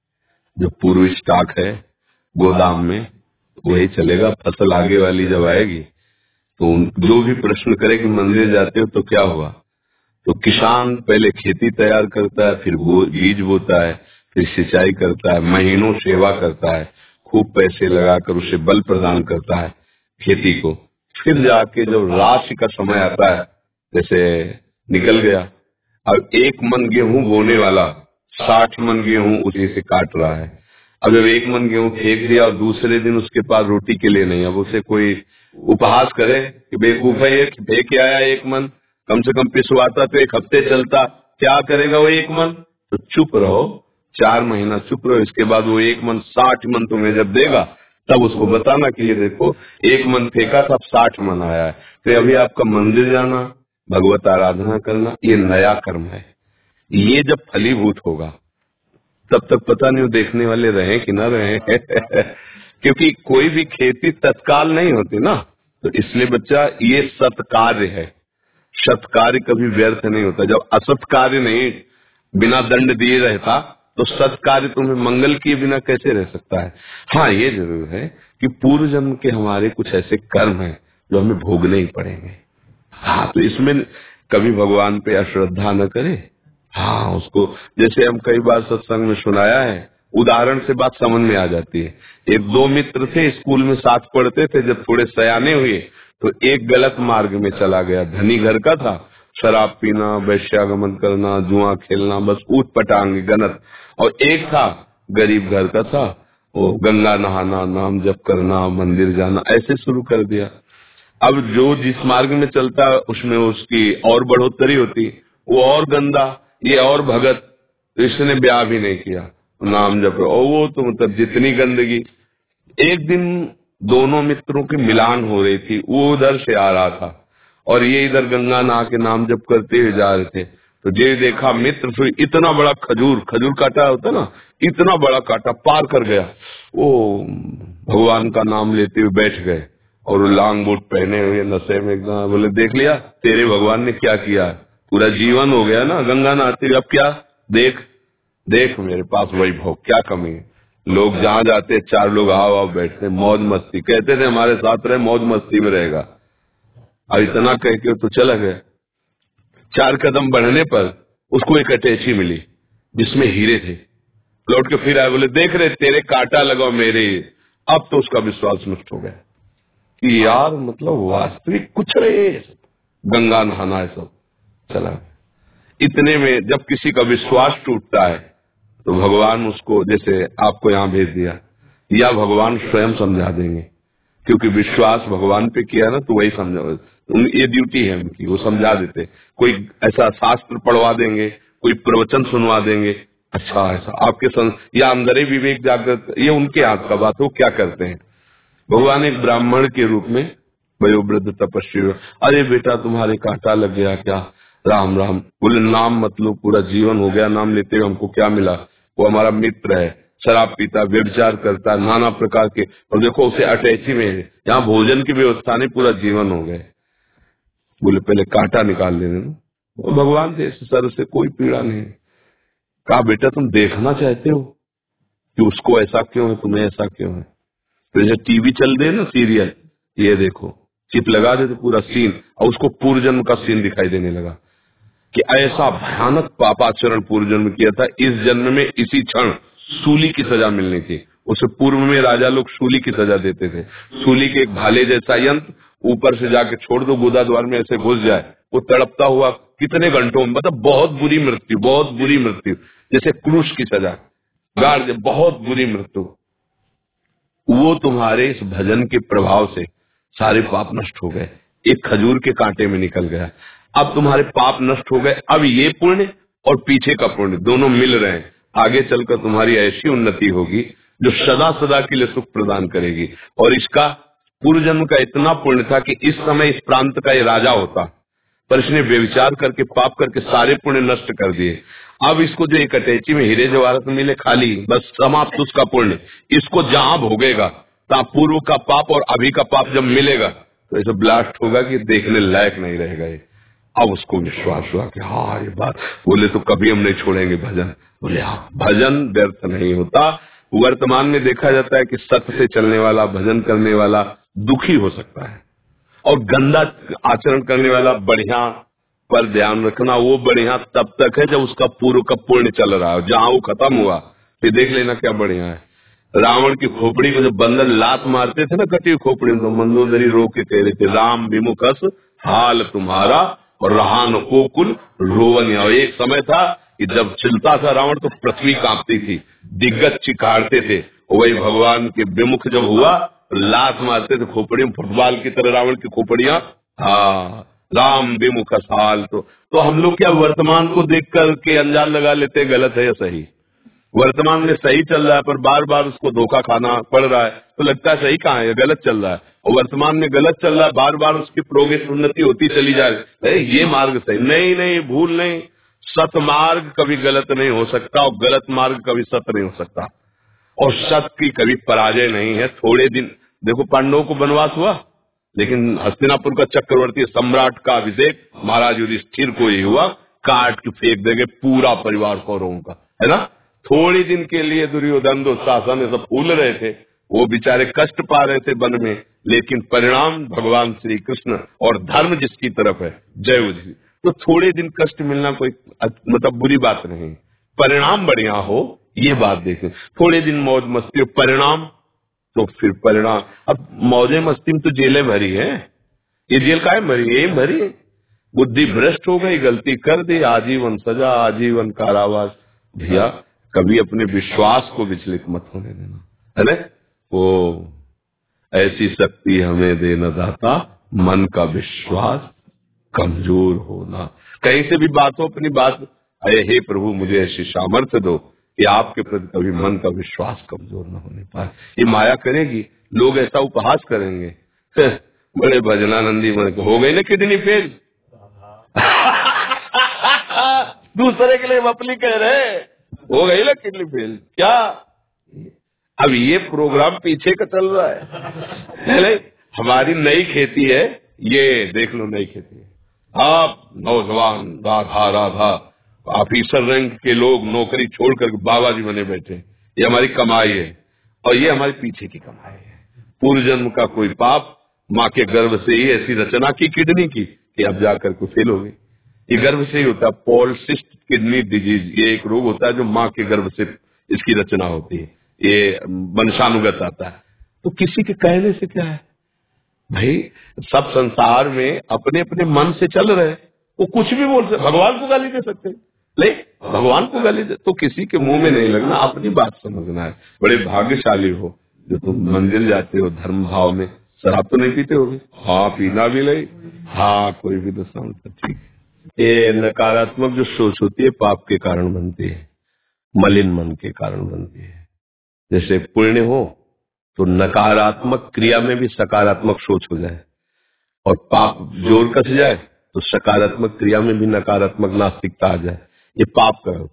जो पूर्व स्टॉक है गोदाम में वही चलेगा। फसल आगे वाली जब आएगी तो जो भी प्रश्न करे कि मंदिर जाते हो तो क्या हुआ, तो किसान पहले खेती तैयार करता है, फिर वो बीज बोता है, फिर सिंचाई करता है, महीनों सेवा करता है, खूब पैसे लगाकर उसे बल प्रदान करता है खेती को। फिर जाके जब राशि का समय आता है, जैसे निकल गया, अब एक मन गेहूं बोने वाला साठ मन गेहूं उसी से काट रहा है। अब जब एक मन गेहूं फेंक दिया और दूसरे दिन उसके पास रोटी के लिए नहीं, अब उसे कोई उपहास करे कि बेवकूफ है ये, फेंक आया एक मन, कम से कम पिसवाता तो एक हफ्ते चलता, क्या करेगा वो एक मन। तो चुप रहो, चार महीना चुप रहो, इसके बाद वो एक मन साठ मन तुम्हें जब देगा तब उसको बताना कि ये देखो एक मन फेंका था, साठ मन आया है। तो अभी आपका मंदिर जाना, भगवत आराधना करना, ये नया कर्म है। ये जब फलीभूत होगा तब तक पता नहीं वो देखने वाले रहे कि ना रहे। क्योंकि कोई भी खेती तत्काल नहीं होती ना, तो इसलिए बच्चा ये सत्कार्य है। सत्कार्य कभी व्यर्थ नहीं होता। जब असत्कार्य नहीं बिना दंड दिए रहता तो सत्कार्य तुम्हें मंगल किए बिना कैसे रह सकता है। हाँ, ये जरूर है कि पूर्व जन्म के हमारे कुछ ऐसे कर्म हैं जो हमें भोगने ही पड़ेंगे। हाँ, तो इसमें कभी भगवान पे अश्रद्धा न करे। हाँ, उसको जैसे हम कई बार सत्संग में सुनाया है, उदाहरण से बात समझ में आ जाती है। एक दो मित्र थे, स्कूल में साथ पढ़ते थे। जब थोड़े सयाने हुए तो एक गलत मार्ग में चला गया। धनी घर का था, शराब पीना, वैश्यागमन करना, जुआ खेलना, बस ऊट पटांग गनत। और एक था गरीब घर का था, वो गंगा नहाना, नाम जप करना, मंदिर जाना, ऐसे शुरू कर दिया। अब जो जिस मार्ग में चलता है उसमें उसकी और बढ़ोतरी होती, वो और गंदा, ये और भगत। इसने ब्याह भी नहीं किया, नाम जप, और वो तो मतलब जितनी गंदगी। एक दिन दोनों मित्रों की मिलान हो रही थी, वो उधर से आ रहा था और ये इधर गंगा नहा के नाम जप करते हुए जा रहे थे। तो ये देखा मित्र फिर इतना बड़ा खजूर खजूर काटा होता ना, इतना बड़ा काटा पार कर गया। वो भगवान का नाम लेते हुए बैठ गए और लॉन्ग बूट पहने हुए नशे में एकदम। बोले, देख लिया तेरे भगवान ने क्या किया, पूरा जीवन हो गया ना गंगा नहाते हुए, अब क्या, देख देख मेरे पास वैभव, क्या कमी है। लोग जहाँ जाते चार लोग आओ आओ बैठते, मौज मस्ती, कहते थे हमारे साथ रहे, मौज मस्ती में रहेगा। अब इतना कह के तो चला गया। चार कदम बढ़ने पर उसको एक अटैची मिली जिसमें हीरे थे। लौट के फिर आए, बोले देख रहे तेरे कांटा लगाओ मेरे। अब तो उसका विश्वास नष्ट हो गया कि यार मतलब वास्तविक कुछ रहे, गंगा नहाना है सब, चला। इतने में जब किसी का विश्वास टूटता है तो भगवान उसको, जैसे आपको यहाँ भेज दिया, या भगवान स्वयं समझा देंगे। क्योंकि विश्वास भगवान पे किया ना तो वही समझा, ये ड्यूटी है उनकी, वो समझा देते। कोई ऐसा शास्त्र पढ़वा देंगे, कोई प्रवचन सुनवा देंगे, अच्छा ऐसा आपके संग, या अंदर ही विवेक जागृत, ये उनके हाथ का बात, वो क्या करते हैं। भगवान एक ब्राह्मण के रूप में वयोवृद्ध तपस्वी, अरे बेटा तुम्हारे कांटा लग गया क्या, राम राम। बोले नाम मतलब पूरा जीवन हो गया नाम लेते हुए, हमको क्या मिला, वो हमारा मित्र है, शराब पीता, व्यभिचार करता, नाना प्रकार के, और देखो उसे अटैची में है, यहाँ भोजन की व्यवस्था नहीं, पूरा जीवन हो गए। बोले पहले कांटा निकाल लेने ना, वो भगवान से सर से कोई पीड़ा नहीं। कहा बेटा तुम देखना चाहते हो कि उसको ऐसा क्यों है, तुम्हें ऐसा क्यों है? तो जैसे टीवी चल रहे ना सीरियल, ये देखो चिप लगा दे तो पूरा सीन, और उसको पूर्व जन्म का सीन दिखाई देने लगा कि ऐसा भयानक पापाचरण पूर्व जन्म किया था, इस जन्म में इसी क्षण सूली की सजा मिलनी थी। उससे पूर्व में राजा लोग सूली की सजा देते थे। सूली के एक भाले जैसा यंत्र ऊपर से जाके छोड़ दो, गोदा द्वार में ऐसे घुस जाए, वो तड़पता हुआ कितने घंटों में, मतलब बहुत बुरी मृत्यु, बहुत बुरी मृत्यु, जैसे क्रूस की सजा, गाड़ दे, बहुत बुरी मृत्यु। वो तुम्हारे इस भजन के प्रभाव से सारे पाप नष्ट हो गए, एक खजूर के कांटे में निकल गया। अब तुम्हारे पाप नष्ट हो गए, अब ये पुण्य और पीछे का पुण्य दोनों मिल रहे हैं। आगे चलकर तुम्हारी ऐसी उन्नति होगी जो सदा सदा के लिए सुख प्रदान करेगी। और इसका पूर्व जन्म का इतना पुण्य था कि इस समय इस प्रांत का ये राजा होता, पर इसने व्यभिचार करके पाप करके सारे पुण्य नष्ट कर दिए। अब इसको जो एक अटैची में हीरे जवाहरात मिले खाली, बस समाप्त उसका पुण्य। इसको जहां भोगेगा ता पूर्व का पाप और अभी का पाप जब मिलेगा तो ऐसा ब्लास्ट होगा कि देखने लायक नहीं रहेगा। अब उसको विश्वास हुआ कि हाँ ये बात, बोले तो कभी हम नहीं छोड़ेंगे भजन। बोले हाँ, भजन व्यर्थ नहीं होता। वर्तमान में देखा जाता है कि सत्य से चलने वाला, भजन करने वाला दुखी हो सकता है, और गंदा आचरण करने वाला बढ़िया, पर ध्यान रखना वो बढ़िया तब तक है जब उसका पूर्व का पुण्य चल रहा है। जहां वो खत्म हुआ फिर देख लेना क्या बढ़िया है। रावण की खोपड़ी को जब बंदर लात मारते थे ना, कटी खोपड़ी में, तो मंदोदरी रो के कह रहे थे राम विमुखस हाल तुम्हारा और रहान कोकुल रोवन। एक समय था कि जब चिल्ता था रावण तो पृथ्वी कांपती थी, दिग्गज चिकाड़ते थे। वही भगवान के विमुख जब हुआ लात मारते थे खोपड़ी में, फुटबॉल की तरह रावण की खोपड़ियां। हाँ, राम विमुख हाल। तो, तो हम लोग क्या वर्तमान को देख कर के अंजान लगा लेते गलत है या सही? वर्तमान में सही चल रहा है पर बार बार उसको धोखा खाना पड़ रहा है, तो लगता है सही कहाँ है, गलत चल रहा है। और वर्तमान में गलत चल रहा है, बार बार उसकी प्रोग्रेस उन्नति होती चली जा रही है, ये मार्ग सही नहीं, नहीं भूल नहीं। सत मार्ग कभी गलत नहीं हो सकता और गलत मार्ग कभी सत्य नहीं हो सकता, और सत्य की कभी पराजय नहीं है। थोड़े दिन देखो पांडवों को वनवास हुआ, लेकिन हस्तिनापुर का चक्रवर्ती सम्राट का अभिषेक महाराज युधिष्ठिर को ही हुआ, काट के फेंक देंगे पूरा परिवार कौरवों का, है ना। थोड़ी दिन के लिए दुर्योधन दुशासन सब फूल रहे थे, वो बेचारे कष्ट पा रहे थे वन में, लेकिन परिणाम भगवान श्री कृष्ण और धर्म जिसकी तरफ है, जय उधरी। तो थोड़े दिन कष्ट मिलना कोई मतलब बुरी बात नहीं, परिणाम बढ़िया हो ये बात देखें। थोड़े दिन मौज मस्ती, परिणाम तो फिर परिणाम। अब मौजे मस्ती में तो जेलें भरी है, ये जेल का है भरी, ये भरी बुद्धि भ्रष्ट हो गई, गलती कर दी, आजीवन सजा, आजीवन कारावास। भैया कभी अपने विश्वास को विचलित मत होने देना, है ना। वो ऐसी शक्ति हमें देना दाता, मन का विश्वास कमजोर होना। कहीं से भी बात हो, अपनी बात, अरे हे प्रभु मुझे ऐसी सामर्थ्य दो कि आपके प्रति कभी मन का विश्वास कमजोर न होने पाए। ये माया करेगी, लोग ऐसा उपहास करेंगे, बड़े भजनानंदी मन हो गई ना किडनी फेल दूसरे के लिए मपली कह रहे, हो गई ना किडनी फेल क्या। अब ये प्रोग्राम पीछे का चल रहा है। हमारी नई खेती है, ये देख लो नई खेती है। आप नौजवान राधा राधा ऑफिसर रैंक के लोग नौकरी छोड़कर बाबा जी बने बैठे, ये हमारी कमाई है, और ये हमारे पीछे की कमाई है। पूर्व जन्म का कोई पाप, माँ के गर्भ से ही ऐसी रचना की किडनी की कि अब जाकर को फेल हो गई। ये गर्भ से ही होता है, पॉलिसिस्ट किडनी डिजीज, ये एक रोग होता है जो माँ के गर्भ से इसकी रचना होती है, ये वंशानुगत आता है। तो किसी के कहने से क्या है भाई, सब संसार में अपने अपने मन से चल रहे, वो कुछ भी बोल सकते, भगवान को गाली दे सकते, ले भगवान को गाली दे, तो किसी के मुंह में नहीं लगना, अपनी बात समझना है। बड़े भाग्यशाली हो जो तुम मंदिर जाते हो धर्म भाव में। शराब तो नहीं पीते होगे? हाँ, पीना भी नहीं, हाँ कोई भी तो समझता, ठीक है। ये नकारात्मक जो सोच होती है पाप के कारण बनती है, मलिन मन के कारण बनती है। जैसे पुण्य हो तो नकारात्मक क्रिया में भी सकारात्मक सोच हो जाए, और पाप जोर कस जाए तो सकारात्मक क्रिया में भी नकारात्मक नास्तिकता आ जाए, ये पाप का होता है।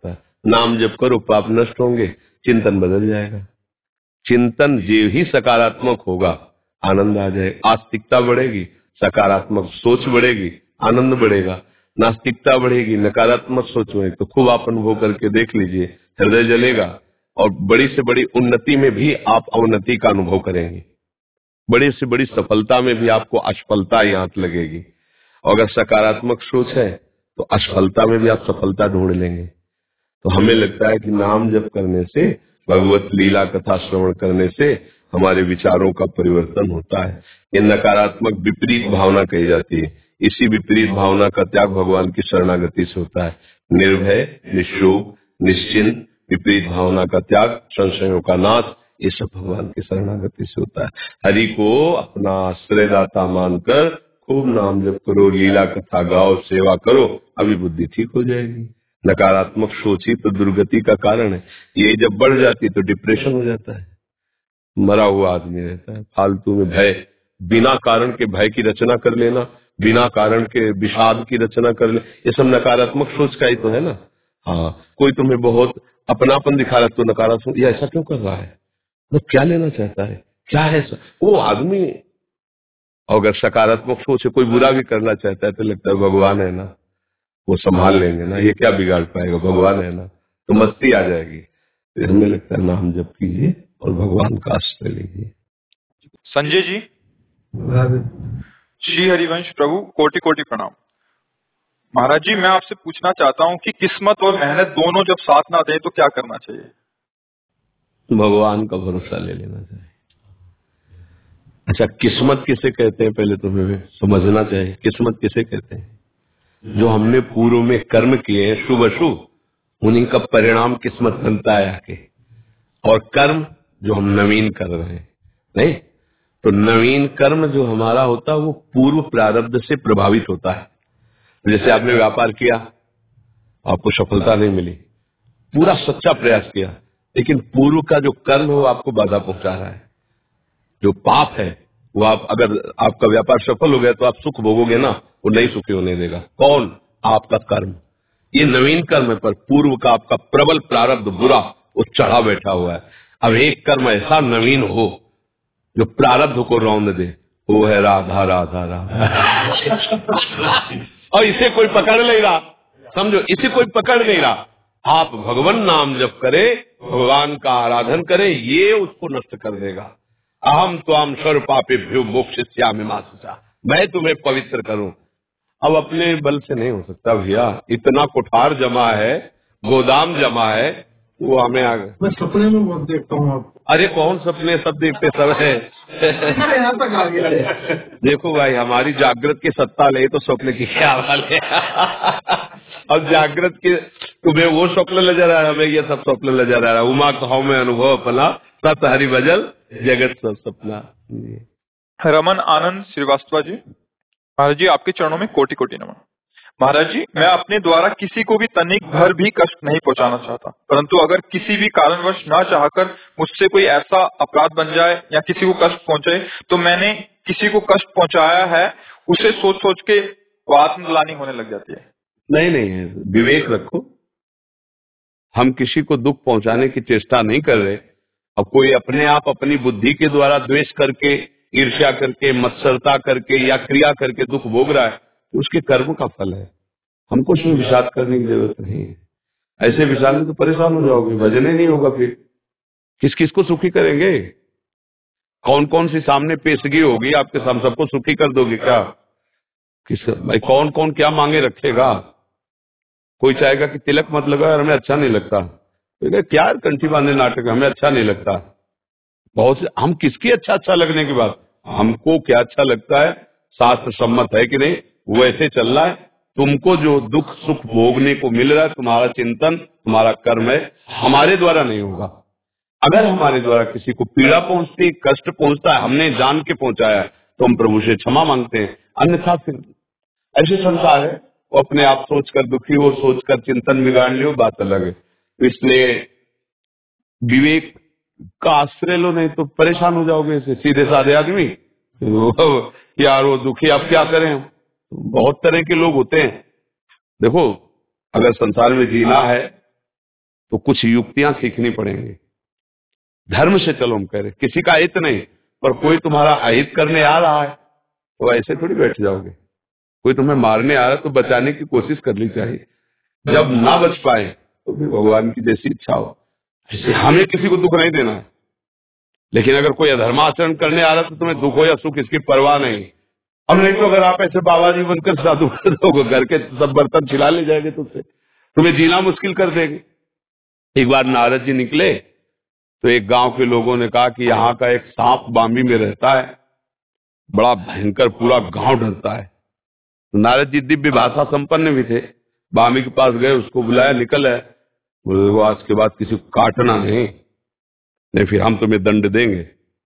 नाम जप करो, पाप नष्ट होंगे, चिंतन बदल जाएगा। चिंतन जो ही सकारात्मक होगा, आनंद आ जाएगा, आस्तिकता बढ़ेगी, सकारात्मक सोच बढ़ेगी, आनंद बढ़ेगा। नास्तिकता बढ़ेगी, नकारात्मक सोच में, तो खूब आप अनुभव करके देख लीजिए, हृदय जलेगा और बड़ी से बड़ी उन्नति में भी आप अवनति का अनुभव करेंगे, बड़ी से बड़ी सफलता में भी आपको असफलता ही आंच लगेगी। और अगर सकारात्मक सोच है तो असफलता में भी आप सफलता ढूंढ लेंगे। तो हमें लगता है कि नाम जप करने से, भगवत लीला कथा श्रवण करने से हमारे विचारों का परिवर्तन होता है। ये नकारात्मक विपरीत भावना कही जाती है। इसी विपरीत भावना का त्याग भगवान की शरणागति से होता है। निर्भय, निशोक, निश्चिंत, विपरीत भावना का त्याग, संशयों का नाश, ये सब भगवान की शरणागति से होता है। हरि को अपना आश्रयदाता मानकर खूब नाम जप करो, लीला कथा गाओ, सेवा करो, अभी बुद्धि ठीक हो जाएगी। नकारात्मक सोच ही तो दुर्गति का कारण है। ये जब बढ़ जाती तो डिप्रेशन हो जाता है, मरा हुआ आदमी रहता है। फालतू में भय, बिना कारण के भय की रचना कर लेना, बिना कारण के विषाद की रचना कर ले, ये सब नकारात्मक सोच का ही तो है ना। हाँ, कोई तुम्हें बहुत अपनापन दिखा रहा है तो नकारात्मक, ये ऐसा क्यों कर रहा है, तो क्या लेना चाहता है, क्या है वो आदमी। अगर सकारात्मक सोच है, कोई बुरा भी करना चाहता है तो लगता है भगवान है ना, वो संभाल लेंगे ना, ये क्या बिगाड़ पाएगा, भगवान है ना, तो मस्ती आ जाएगी। तो हमें लगता है नाम जप कीजिए और भगवान का आश्रय लीजिए। संजय जी, श्री हरिवंश प्रभु, कोटि कोटि प्रणाम। महाराज जी, मैं आपसे पूछना चाहता हूँ कि किस्मत और मेहनत दोनों जब साथ ना दे तो क्या करना चाहिए? भगवान का भरोसा ले लेना चाहिए। अच्छा, किस्मत किसे कहते हैं पहले तो हमें समझना चाहिए। किस्मत किसे कहते हैं? जो हमने पूर्व में कर्म किए हैं शुभ अशुभ, उन्हीं का परिणाम किस्मत बनता है आके। और कर्म जो हम नवीन कर रहे हैं, नहीं तो नवीन कर्म जो हमारा होता है वो पूर्व प्रारब्ध से प्रभावित होता है। जैसे आपने व्यापार किया, आपको सफलता नहीं मिली, पूरा सच्चा प्रयास किया, लेकिन पूर्व का जो कर्म है वो आपको बाधा पहुंचा रहा है। जो पाप है वो, आप अगर आपका व्यापार सफल हो गया तो आप सुख भोगोगे ना, वो नहीं सुखी होने देगा। कौन? आपका कर्म। ये नवीन कर्म है, पर पूर्व का आपका प्रबल प्रारब्ध बुरा वो चढ़ा बैठा हुआ है। अब एक कर्म ऐसा नवीन हो जो प्रारब्ध को रौंद दे, वो है राधा राधा राधा। और इसे कोई पकड़ नहीं रहा, समझो, इसे कोई पकड़ नहीं रहा। आप भगवान नाम जप करे, भगवान का आराधन करे, ये उसको नष्ट कर देगा। अहम त्वाम सर्व पापेभ्यो मोक्षयिष्यामि मा शुचा, मैं तुम्हें पवित्र करूं। अब अपने बल से नहीं हो सकता भैया, इतना कुठार जमा है, गोदाम जमा है, वो हमें आ गए। मैं सपने में बहुत देखता हूँ आप। अरे कौन सपने, सब देखते सब है। यहाँ तक आ गया है। देखो भाई, हमारी जागृत की सत्ता ले तो स्वप्न की क्या हाल है। अब जागृत के तुम्हें वो स्वप्न नजर आ रहा है, हमें ये सब स्वप्न नजर आ रहा है। उमा कहो में अनुभव अपना, सत हरि भजल जगत सब सपना। रमन आनंद श्रीवास्तव जी, महाराज जी आपके चरणों में कोटि कोटि नमन। महाराज जी, मैं अपने द्वारा किसी को भी तनिक भर भी कष्ट नहीं पहुंचाना चाहता, परंतु अगर किसी भी कारणवश ना चाहकर मुझसे कोई ऐसा अपराध बन जाए या किसी को कष्ट पहुंचे, तो मैंने किसी को कष्ट पहुंचाया है उसे सोच सोच के आत्मग्लानि होने लग जाती है। नहीं नहीं, विवेक रखो। हम किसी को दुख पहुंचाने की चेष्टा नहीं कर रहे। अब कोई अपने आप अपनी बुद्धि के द्वारा द्वेष करके, ईर्ष्या करके, मत्सरता करके या क्रिया करके दुख भोग रहा है, तो उसके कर्म का फल है। हमको उसमें विषाद करने की जरूरत नहीं है। ऐसे विषाद में तो परेशान हो जाओगे, भजन ही नहीं होगा। फिर किस किस को सुखी करेंगे? कौन कौन सी सामने पेशगी होगी आपके, हम सबको सुखी कर दोगे क्या? किस भाई, कौन कौन क्या मांगे रखेगा? कोई चाहेगा कि तिलक मत लगा, हमें अच्छा नहीं लगता। तो क्या कंठी बांधे नाटक, हमें अच्छा नहीं लगता। बहुत से हम किसकी अच्छा अच्छा लगने की बात, हमको क्या अच्छा लगता है, शास्त्र सम्मत है कि नहीं, वैसे चल रहा है। तुमको जो दुख सुख भोगने को मिल रहा है, तुम्हारा चिंतन, तुम्हारा कर्म है, हमारे द्वारा नहीं होगा। अगर हमारे द्वारा किसी को पीड़ा पहुंचती, कष्ट पहुंचता है, हमने जान के पहुंचाया है, तो हम प्रभु से क्षमा मांगते हैं। अन्यथा फिर ऐसे संसार है, वो अपने आप सोचकर दुखी हो, सोचकर चिंतन बिगाड़ लियो, बात अलग है। इसलिए विवेक का आश्रय लो, नहीं तो परेशान हो जाओगे। ऐसे सीधे साधे आदमी, यार वो दुखी, आप क्या करें? बहुत तरह के लोग होते हैं। देखो, अगर संसार में जीना है तो कुछ युक्तियां सीखनी पड़ेंगी। धर्म से चलो, हम कह रहे किसी का हित नहीं, पर कोई तुम्हारा अहित करने आ रहा है तो ऐसे थोड़ी बैठ जाओगे। कोई तुम्हें मारने आ रहा है तो बचाने की कोशिश करनी चाहिए। जब ना बच पाए तो फिर भगवान की जैसी इच्छा हो। ऐसे हमें किसी को दुख नहीं देना है, लेकिन अगर कोई अधर्माचरण करने आ रहा है तो तुम्हें दुख हो या सुख इसकी परवाह नहीं। अब नहीं तो अगर आप ऐसे बाबा जी बनकर साधु कर दोगे, घर के सब बर्तन छिला ले जाएंगे तुमसे, तुम्हें जीना मुश्किल कर देंगे। एक बार नारद जी निकले तो एक गांव के लोगों ने कहा कि यहाँ का एक सांप बामी में रहता है, बड़ा भयंकर, पूरा गांव डरता है। तो नारद जी दिव्य भाषा संपन्न भी थे, बामी के पास गए, उसको बुलाया, निकल है, बोले वो आज के बाद किसी को काटना नहीं, नहीं फिर हम तुम्हें दंड देंगे।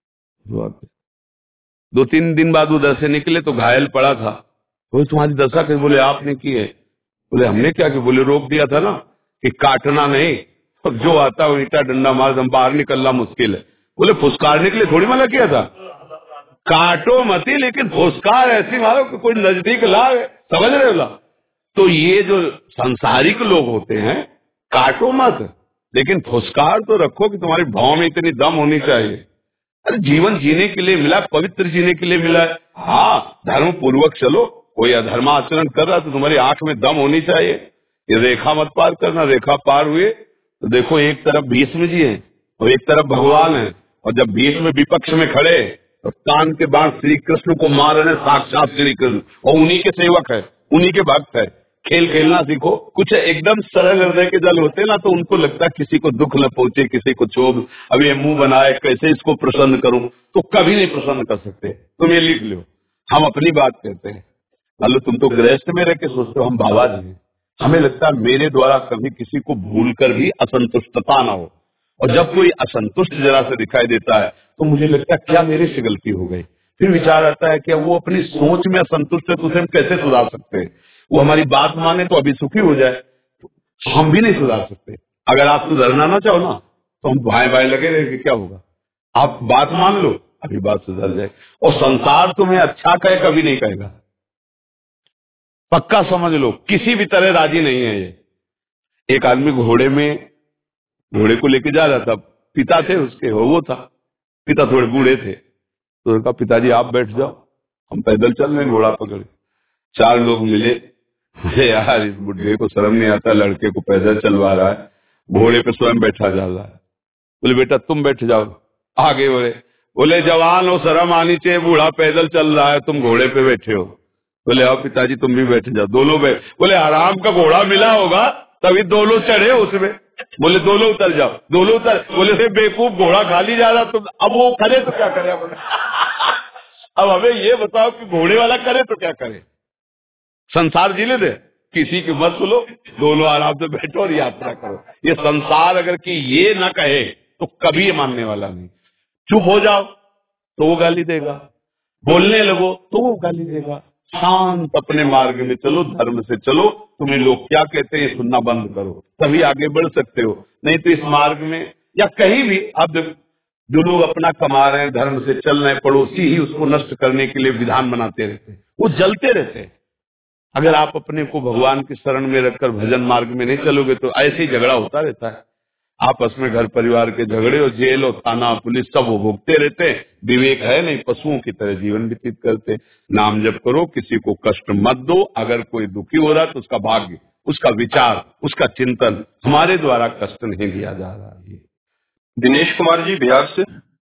दो तीन दिन बाद उधर से निकले तो घायल पड़ा था। बोले तुम्हारी दशा कैसे? बोले आपने की है। बोले हमने क्या किया? बोले रोक दिया था ना कि काटना नहीं, तो जो आता है ईटा डंडा मार, हम बाहर निकलना मुश्किल है। बोले फुसकारने के लिए थोड़ी मना किया था, काटो मती, लेकिन फुसकार ऐसी मारो कि कोई नजदीक लाए, समझ रहे हो ला? तो ये जो सांसारिक लोग होते हैं, काटो मत, लेकिन फुसकार तो रखो कि तुम्हारी भाव में इतनी दम होनी चाहिए। अरे जीवन जीने के लिए मिला, पवित्र जीने के लिए मिला है। हाँ, धर्म पूर्वक चलो, कोई अधर्म आचरण कर रहा तो तुम्हारी आंख में दम होनी चाहिए। ये रेखा मत पार करना, रेखा पार हुए तो देखो एक तरफ भीष्म जी हैं और एक तरफ भगवान है, और जब भीष्म विपक्ष में खड़े तो कान के बाद श्री कृष्ण को मार रहे, साक्षात श्री कृष्ण, और उन्हीं के सेवक है, उन्हीं के भक्त है। खेल खेलना सीखो। कुछ एकदम सरल हृदय के जल होते ना, तो उनको लगता है किसी को दुख न पहुंचे, किसी को क्षोभ, अब ये मुंह बनाए कैसे इसको प्रसन्न करूं, तो कभी नहीं प्रसन्न कर सकते। तुम ये लिख लो, हम अपनी बात कहते हैं। मान लो तुम तो गृहस्थ में रह के सोचते हो हम बाबा जी हैं, हमें लगता है मेरे द्वारा कभी किसी को भूल कर भी असंतुष्टता ना हो, और जब कोई असंतुष्ट जरा से दिखाई देता है तो मुझे लगता है क्या मेरे से गलती हो गई। फिर विचार आता है कि वो अपनी सोच में असंतुष्ट है तो उसे हम कैसे सुधार सकते हैं। वो हमारी बात माने तो अभी सुखी हो जाए, हम भी नहीं सुधार सकते। अगर आप सुधरना ना चाहो ना तो हम भाई भाई लगे रहेंगे, क्या होगा? आप बात मान लो, अभी बात सुधर जाए। और संसार तुम्हें अच्छा कहे कभी नहीं कहेगा, पक्का समझ लो, किसी भी तरह राजी नहीं है ये। एक आदमी घोड़े में घोड़े को लेके जा रहा था, पिता थे उसके, वो था, पिता थोड़े बूढ़े थे, तो उनका पिताजी आप बैठ जाओ, हम पैदल चल रहे हैं घोड़ा पकड़े। चार लोग मिले, यार इस बुढ़े को शर्म नहीं आता, लड़के को पैदल चलवा रहा है, घोड़े पे स्वयं बैठा जा रहा है। बोले बेटा तुम बैठ जाओ आगे। बोले बोले जवान हो, शर्म आनी चाहिए, बूढ़ा पैदल चल रहा है, तुम घोड़े पे बैठे हो। बोले आओ पिताजी तुम भी बैठ जाओ, दोनों बैठ। बोले आराम का घोड़ा मिला होगा तभी दोनों चढ़े उसमें। बोले दोनों उतर जाओ, दोनों उतर। बोले से बेवकूफ, घोड़ा खाली जा रहा, तुम अब वो करे तो क्या करे? अब हमें ये बताओ कि घोड़े वाला करे तो क्या करे? संसार जीने दे, किसी की मत सुनो, दोनों आराम से बैठो और यात्रा करो। ये संसार अगर कि ये ना कहे तो कभी ये मानने वाला नहीं। चुप हो जाओ तो वो गाली देगा, बोलने लगो तो वो गाली देगा। शांत अपने मार्ग में चलो, धर्म से चलो, तुम्हें लोग क्या कहते हैं सुनना बंद करो, तभी आगे बढ़ सकते हो। नहीं तो इस मार्ग में या कहीं भी अब जो लोग अपना कमा रहे हैं, धर्म से चल रहे हैं, पड़ोसी ही उसको नष्ट करने के लिए विधान बनाते रहते हैं, वो जलते रहते हैं। अगर आप अपने को भगवान की शरण में रखकर भजन मार्ग में नहीं चलोगे तो ऐसे ही झगड़ा होता रहता है। आपस में घर परिवार के झगड़े और जेल और थाना पुलिस सब वो भोगते रहते हैं। विवेक है नहीं, पशुओं की तरह जीवन व्यतीत करते। नाम जप करो, किसी को कष्ट मत दो। अगर कोई दुखी हो रहा है तो उसका भाग्य, उसका विचार, उसका चिंतन, हमारे द्वारा कष्ट नहीं दिया जा रहा है। दिनेश कुमार जी बिहार से।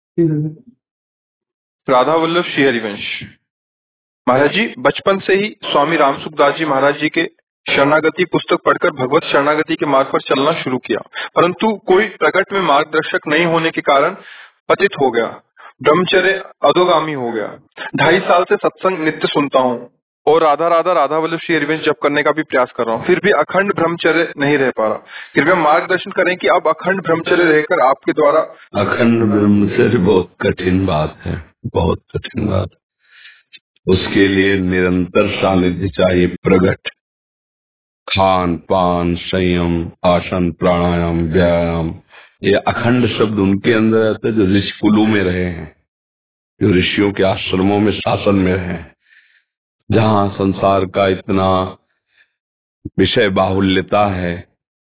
राधा वल्लभ श्री हरिवंश। महाराज जी, बचपन से ही स्वामी रामसुखदास जी महाराज जी के शरणागति पुस्तक पढ़कर भगवत शरणागति के मार्ग पर चलना शुरू किया, परंतु कोई प्रकट में मार्गदर्शक नहीं होने के कारण पतित हो गया, ब्रह्मचर्य अधोगामी हो गया। ढाई साल से सत्संग नित्य सुनता हूँ और राधा राधा राधा वल्लभ श्री हरिवंश जप करने का भी प्रयास कर रहा हूँ, फिर भी अखंड ब्रह्मचर्य नहीं रह पा रहा। कृपया मार्गदर्शन करें कि अब अखंड ब्रह्मचर्य रहकर आपके द्वारा। अखंड ब्रह्मचर्य बहुत कठिन बात है, बहुत कठिन बात। उसके लिए निरंतर सानिध्य चाहिए, प्रगट। खान पान संयम, आसन प्राणायाम व्यायाम, ये अखंड शब्द उनके अंदर आते हैं जो ऋषि कुलों में रहे हैं, जो ऋषियों के आश्रमों में शासन में रहे हैं, जहाँ संसार का इतना विषय बाहुल्यता है,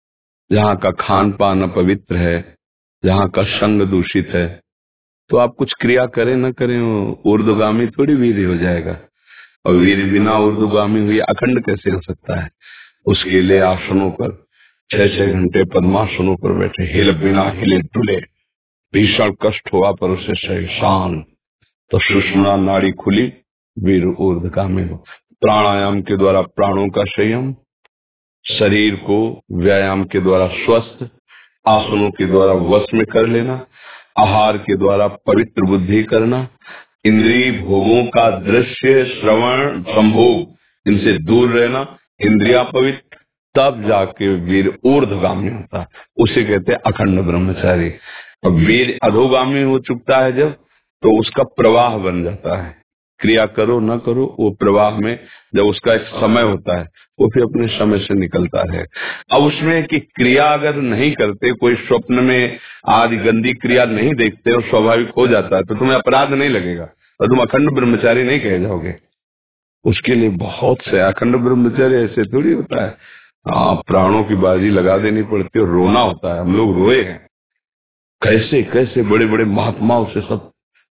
जहाँ का खान पान अपवित्र है, जहाँ का संग दूषित है, तो आप कुछ क्रिया करें न करें, ऊर्ध्वगामी थोड़ी वीर हो जाएगा। और वीर बिना ऊर्ध्वगामी हुए अखंड कैसे हो सकता है? उसके लिए आसनों पर छह छह घंटे पद्मासनों पर बैठे, हिल बिना हिले डुले, भीषण कष्ट हुआ पर उसे सही शांत, तो सुषुम्ना नाड़ी खुली, वीर ऊर्ध्वगामी हो। प्राणायाम के द्वारा प्राणों का संयम, शरीर को व्यायाम के द्वारा स्वस्थ, आसनों के द्वारा वश में कर लेना, आहार के द्वारा पवित्र बुद्धि करना, इंद्रिय भोगों का दृश्य श्रवण संभोग इनसे दूर रहना, इंद्रिया पवित्र, तब जाके वीर ऊर्ध्वगामी होता है। उसे कहते हैं अखंड ब्रह्मचारी। अब वीर अधोगामी हो चुकता है जब, तो उसका प्रवाह बन जाता है। क्रिया करो न करो, वो प्रवाह में जब उसका एक समय होता है, वो फिर अपने समय से निकलता है। अब उसमें कि क्रिया अगर नहीं करते, कोई स्वप्न में आदि गंदी क्रिया नहीं देखते और स्वाभाविक हो जाता है, तो तुम्हें अपराध नहीं लगेगा और तुम अखंड ब्रह्मचारी नहीं कहे जाओगे। उसके लिए बहुत से अखंड ब्रह्मचारी ऐसे थोड़ी होता है, हाँ प्राणों की बाजी लगा देनी पड़ती है और रोना होता है। हम लोग रोए हैं, कैसे कैसे बड़े बड़े महात्माओं से सब,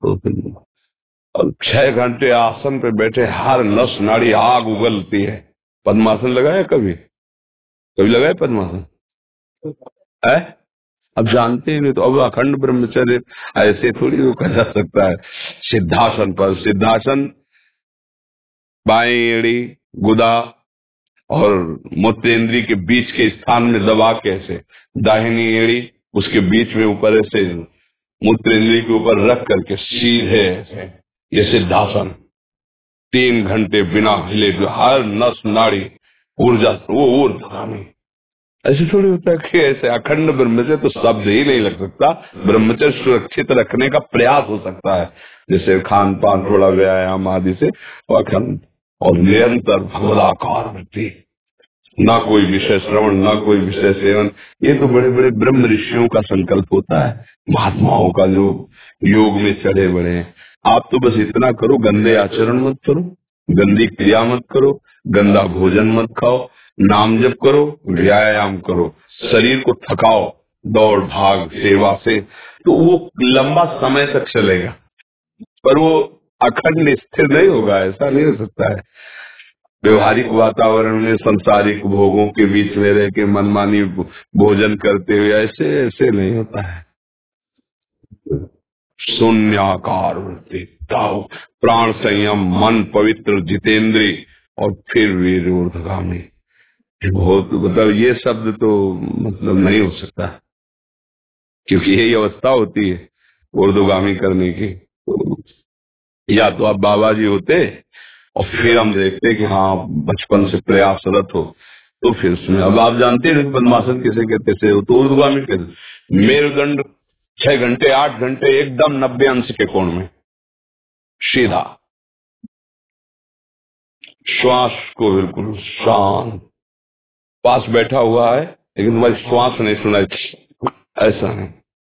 और छह घंटे आसन पे बैठे, हर नस नाड़ी आग उगलती है। पद्मासन लगाया कभी? कभी लगाया पद्मासन? है? अब जानते ही नहीं, तो अब अखंड ब्रह्मचर्य ऐसे थोड़ी रोका जा सकता है। सिद्धासन पर, सिद्धासन बाएं एड़ी, गुदा और मूत्रेंद्री के बीच के स्थान में दबा के ऐसे, दाहिनी एड़ी उसके बीच में ऊपर ऐसे मूत्रेंद्री के ऊपर रख करके सीधे ऐसे, ये सिद्धासन। तीन घंटे बिना हिले, हर नस नाड़ी ऊर्जा, वो ऊर्ध्वगामी। ऐसे थोड़ी होता है कि ऐसे अखंड ब्रह्मचर्य तो शब्द ही नहीं लग सकता। ब्रह्मचर्य सुरक्षित रखने का प्रयास हो सकता है, जैसे खान पान, थोड़ा व्यायाम आदि से, अखंड और निरंतर भगवदाकार वृत्ति, ना कोई विषय श्रवण, ना कोई विषय सेवन। ये तो बड़े बड़े ब्रह्म ऋषियों का संकल्प होता है, महात्माओं का जो योग में चढ़े बड़े हैं। आप तो बस इतना करो, गंदे आचरण मत करो, गंदी क्रिया मत करो, गंदा भोजन मत खाओ, नाम जप करो, व्यायाम करो, शरीर को थकाओ दौड़ भाग सेवा से, तो वो लंबा समय तक चलेगा, पर वो अखंड स्थिर नहीं होगा। ऐसा नहीं हो सकता है। व्यवहारिक वातावरण में सांसारिक भोगों के बीच में रह के मनमानी भोजन करते हुए ऐसे ऐसे नहीं होता है। शून्याकार वृत्ति, प्राण संयम, मन पवित्र, जितेंद्री और फिर वीर ऊर्ध्वगामी। बहुत मतलब ये शब्द तो मतलब नहीं हो सकता, क्योंकि यही अवस्था होती है ऊर्ध्वगामी करने की। या तो आप बाबा जी होते और फिर हम देखते कि हाँ बचपन से प्रयासरत हो, तो फिर उसमें अब आप जानते हैं पद्मासन किसे कहते थे, तो ऊर्ध्वगामी कहते। मेरुदंड छह घंटे आठ घंटे एकदम नब्बे अंश के कोण में सीधा, श्वास को बिल्कुल शांत, पास बैठा हुआ है लेकिन तुम्हारी श्वास नहीं सुनाई, ऐसा नहीं,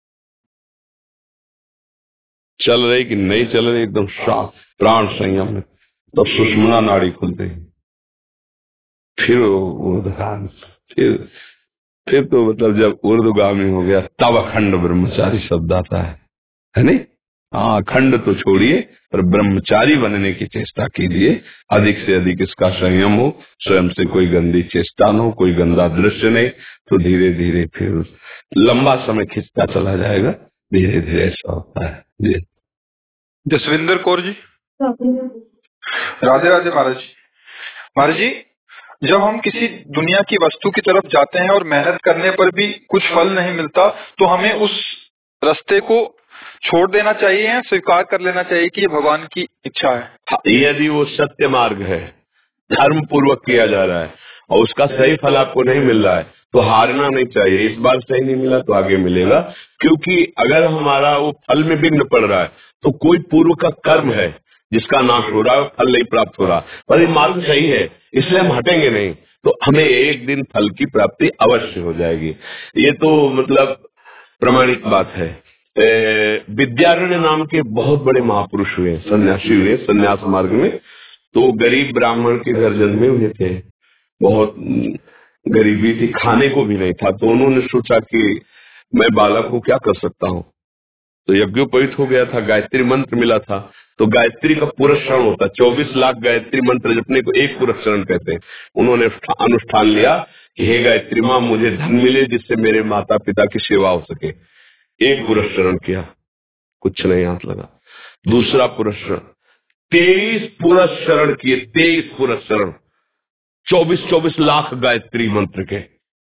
चल रही कि नहीं चल रही, एकदम शांत, प्राण संयम में, तब सुषुम्ना नाड़ी खुलती, फिर ऊर्ध्वगामी, फिर फिर तो मतलब जब ऊर्ध्वगामी हो गया तब अखंड ब्रह्मचारी शब्द आता है, है नहीं? हाँ, अखंड तो छोड़िए, पर ब्रह्मचारी बनने की चेष्टा कीजिए, अधिक से अधिक इसका संयम हो, स्वयं से कोई गंदी चेष्टा न हो, कोई गंदा दृश्य नहीं, तो धीरे धीरे फिर लंबा समय खिंचता चला जाएगा, धीरे धीरे ऐसा होता है। जी जसविंदर कौर जी। राधे राधे महाराज जी। महाराज जी, जब हम किसी दुनिया की वस्तु की तरफ जाते हैं और मेहनत करने पर भी कुछ फल नहीं मिलता, तो हमें उस रास्ते को छोड़ देना चाहिए या स्वीकार कर लेना चाहिए कि ये भगवान की इच्छा है? यदि वो सत्य मार्ग है, धर्म पूर्वक किया जा रहा है और उसका सही फल आपको नहीं मिल रहा है, तो हारना नहीं चाहिए। इस बार सही नहीं मिला तो आगे मिलेगा, क्योंकि अगर हमारा वो फल में विघ्न पड़ रहा है तो कोई पूर्व का कर्म है जिसका नाश हो रहा है, फल नहीं प्राप्त हो रहा, पर ये मार्ग सही है इसलिए हम हटेंगे नहीं, तो हमें एक दिन फल की प्राप्ति अवश्य हो जाएगी। ये तो मतलब प्रमाणिक बात है। विद्यारण्य नाम के बहुत बड़े महापुरुष हुए, सन्यासी हुए सन्यास मार्ग में, तो गरीब ब्राह्मण के घर जन्मे हुए थे, बहुत गरीबी थी, खाने को भी नहीं था। तो उन्होंने सोचा कि मैं बालक को क्या कर सकता हूँ। तो यज्ञोपवीत हो गया था, गायत्री मंत्र मिला था। तो गायत्री का पुरस्करण होता, चौबीस लाख गायत्री मंत्र जपने को एक पुरस्करण कहते हैं। उन्होंने अनुष्ठान लिया कि हे गायत्री माँ, मुझे धन मिले जिससे मेरे माता पिता की सेवा हो सके। एक पुरस्करण किया, कुछ नहीं हाथ लगा। दूसरा पुरस्करण, तेईस पुरस्करण किए, तेईस पुरस्करण, चौबीस चौबीस लाख गायत्री मंत्र के।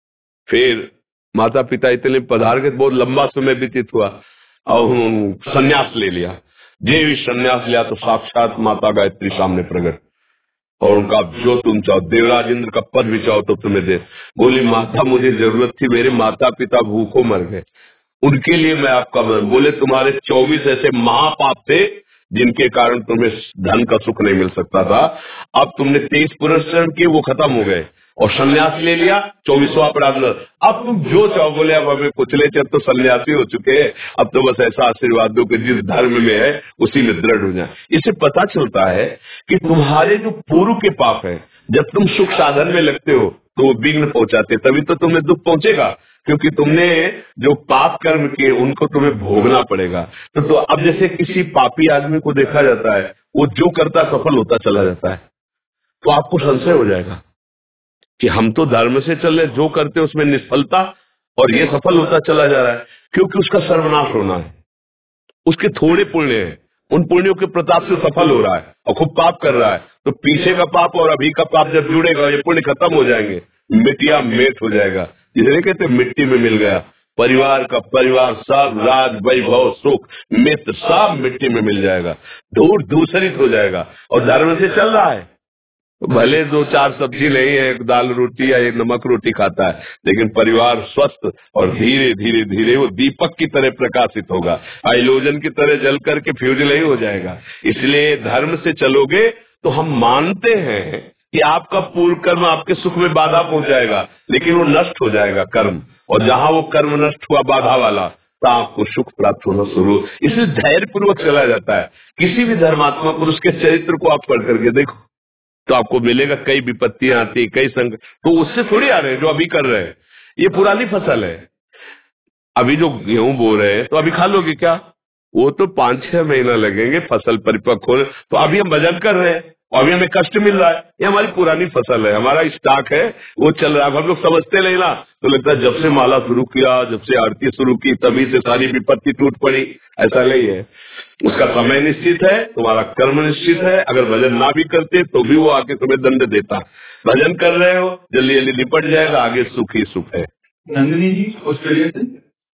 फिर माता पिता इतने पधार गए, बहुत लंबा समय व्यतीत हुआ और संन्यास ले लिया। देवी संन्यास लिया तो साक्षात माता गायत्री सामने प्रकट और उनका जो तुम चाहो, देवराज इंद्र का पद भी चाहो तो तुम्हें दे। बोली माता मुझे जरूरत थी, मेरे माता पिता भूखों मर गए, उनके लिए मैं आपका। बोले तुम्हारे चौबीस ऐसे महापाप थे जिनके कारण तुम्हें धन का सुख नहीं मिल सकता था। अब तुमने तेईस पुरस्करण किए, वो खत्म हो गए और संन्यास ले लिया, चौबीसवां अपराध। अब तुम जो चाहो। बोले अब हमें कुचले चल तो सन्यासी हो चुके हैं, अब तो बस ऐसा आशीर्वाद दो कि जिस धर्म में है उसी में दृढ़ हो जाए। इससे पता चलता है कि तुम्हारे जो पूर्व के पाप है, जब तुम सुख साधन में लगते हो तो वो विघ्न पहुंचाते, तभी तो तुम्हें दुख पहुंचेगा, क्योंकि तुमने जो पाप कर्म किए उनको तुम्हें भोगना पड़ेगा। तो, तो अब जैसे किसी पापी आदमी को देखा जाता है, वो जो करता सफल होता चला जाता है, तो आपको संशय हो जाएगा कि हम तो धर्म से चल रहे, जो करते उसमें निष्फलता, और ये सफल होता चला जा रहा है, क्योंकि उसका सर्वनाश होना है। उसके थोड़े पुण्य हैं, उन पुण्यों के प्रताप से सफल हो रहा है और खूब पाप कर रहा है। तो पीछे का पाप और अभी का पाप जब जुड़ेगा, ये पुण्य खत्म हो जाएंगे, मिट्टिया मेट हो जाएगा। इसलिए कहते मिट्टी में मिल गया। परिवार का परिवार सब, राज वैभव सुख मित्र सब मिट्टी में मिल जाएगा, दूर दूसरित हो जाएगा। और धर्म से चल रहा है, भले दो चार सब्जी नहीं है, एक दाल रोटी या एक नमक रोटी खाता है, लेकिन परिवार स्वस्थ और धीरे धीरे धीरे वो दीपक की तरह प्रकाशित होगा, हाइलोजन की तरह जल करके फ्यूज नहीं हो जाएगा। इसलिए धर्म से चलोगे तो हम मानते हैं कि आपका पूर्व कर्म आपके सुख में बाधा पहुंचाएगा, लेकिन वो नष्ट हो जाएगा कर्म, और जहाँ वो कर्म नष्ट हुआ बाधा वाला, तो आपको सुख प्राप्त होना शुरू। इसलिए धैर्य पूर्वक चला जाता है। किसी भी धर्मात्मा पुरुष के चरित्र को आप पढ़ करके देखो तो आपको मिलेगा कई विपत्तियां आती, कई संकट, तो उससे थोड़ी आ रहे हैं जो अभी कर रहे हैं। ये पुरानी फसल है। अभी जो गेहूं बो रहे हैं तो अभी खा लोगे क्या? वो तो पांच छह महीना लगेंगे फसल परिपक्व होने। तो अभी हम भजन कर रहे हैं और अभी हमें कष्ट मिल रहा है, ये हमारी पुरानी फसल है, हमारा स्टॉक है, वो चल रहा है। हम लोग समझते नहीं ना, तो लगता है जब से माला शुरू किया, जब से आरती शुरू की, तभी से सारी विपत्ति टूट पड़ी। ऐसा नहीं है, उसका समय निश्चित है, तुम्हारा कर्म निश्चित है। अगर भजन ना भी करते तो भी वो आके तुम्हें दंड देता। भजन कर रहे हो, जल्दी जल्दी निपट जाएगा, आगे सुख ही सुख है। नंदिनी जी ऑस्ट्रेलिया से।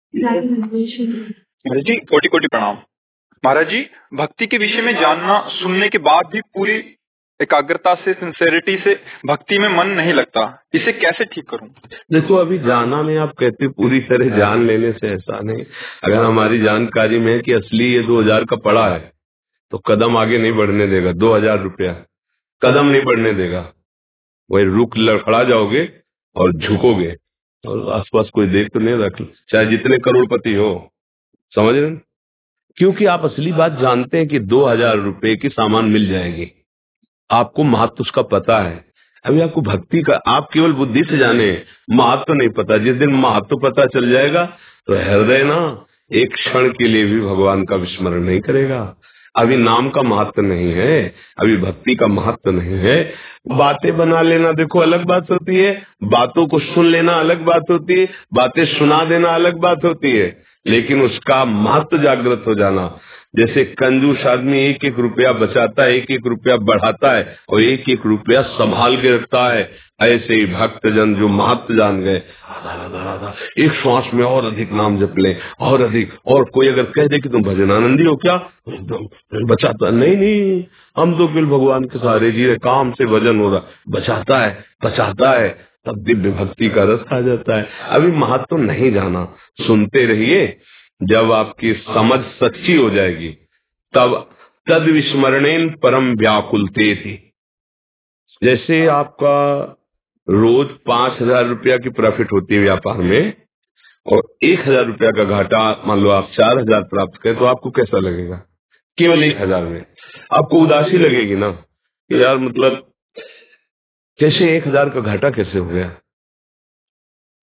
महाराज जी कोटि कोटि प्रणाम। महाराज जी, भक्ति के विषय में जानना सुनने के बाद भी पूरी एकाग्रता से, सिंसेरिटी से भक्ति में मन नहीं लगता, इसे कैसे ठीक करूं? देखो, अभी जाना नहीं, आप कहते पूरी तरह जान लेने से ऐसा नहीं। अगर हमारी जानकारी में है कि असली ये दो हजार का पड़ा है, तो कदम आगे नहीं बढ़ने देगा। दो हजार रुपया कदम नहीं बढ़ने देगा, वही रुक लड़खड़ा जाओगे और झुकोगे, और आसपास कोई देख तो नहीं रख, चाहे जितने करोड़पति हो, समझ रहे? क्योंकि आप असली बात जानते हैं कि दो हजार रुपए की सामान मिल जाएगी, आपको महत्व उसका पता है। अभी आपको भक्ति का, आप केवल बुद्धि से जाने, महत्व तो नहीं पता। जिस दिन महत्व पता चल जाएगा तो हृदय ना एक क्षण के लिए भी भगवान का विस्मरण नहीं करेगा। अभी नाम का महत्व नहीं है, अभी भक्ति का महत्व नहीं है। बातें बना लेना देखो अलग बात होती है, बातों को सुन लेना अलग बात होती है, बातें सुना देना अलग बात होती है, लेकिन उसका महत्व जागृत हो जाना। जैसे कंजूस आदमी एक एक रुपया बचाता है, एक एक रुपया बढ़ाता है और एक एक रुपया संभाल के रखता है, ऐसे ही भक्त जन जो महत्व जान गए, एक श्वास में और अधिक नाम जप ले, और अधिक। और कोई अगर कह दे कि तुम भजनानंदी हो क्या, बचाता नहीं नहीं, हम तो बिल भगवान के सहारे जी रहे, काम से भजन हो रहा, बचाता है बचाता है, तब दिव्य भक्ति का रस आ जाता है। अभी महत्व नहीं जाना, सुनते रहिए, जब आपकी समझ सच्ची हो जाएगी तब तद विस्मरणेन परम व्याकुलते थी। जैसे आपका रोज पांच हजार रुपया की प्रॉफिट होती है व्यापार में, और एक हजार रुपया का घाटा, मान लो आप चार हजार प्राप्त करें, तो आपको कैसा लगेगा? केवल एक हजार में आपको उदासी लगेगी ना, यार मतलब कैसे एक हजार का घाटा कैसे हो गया।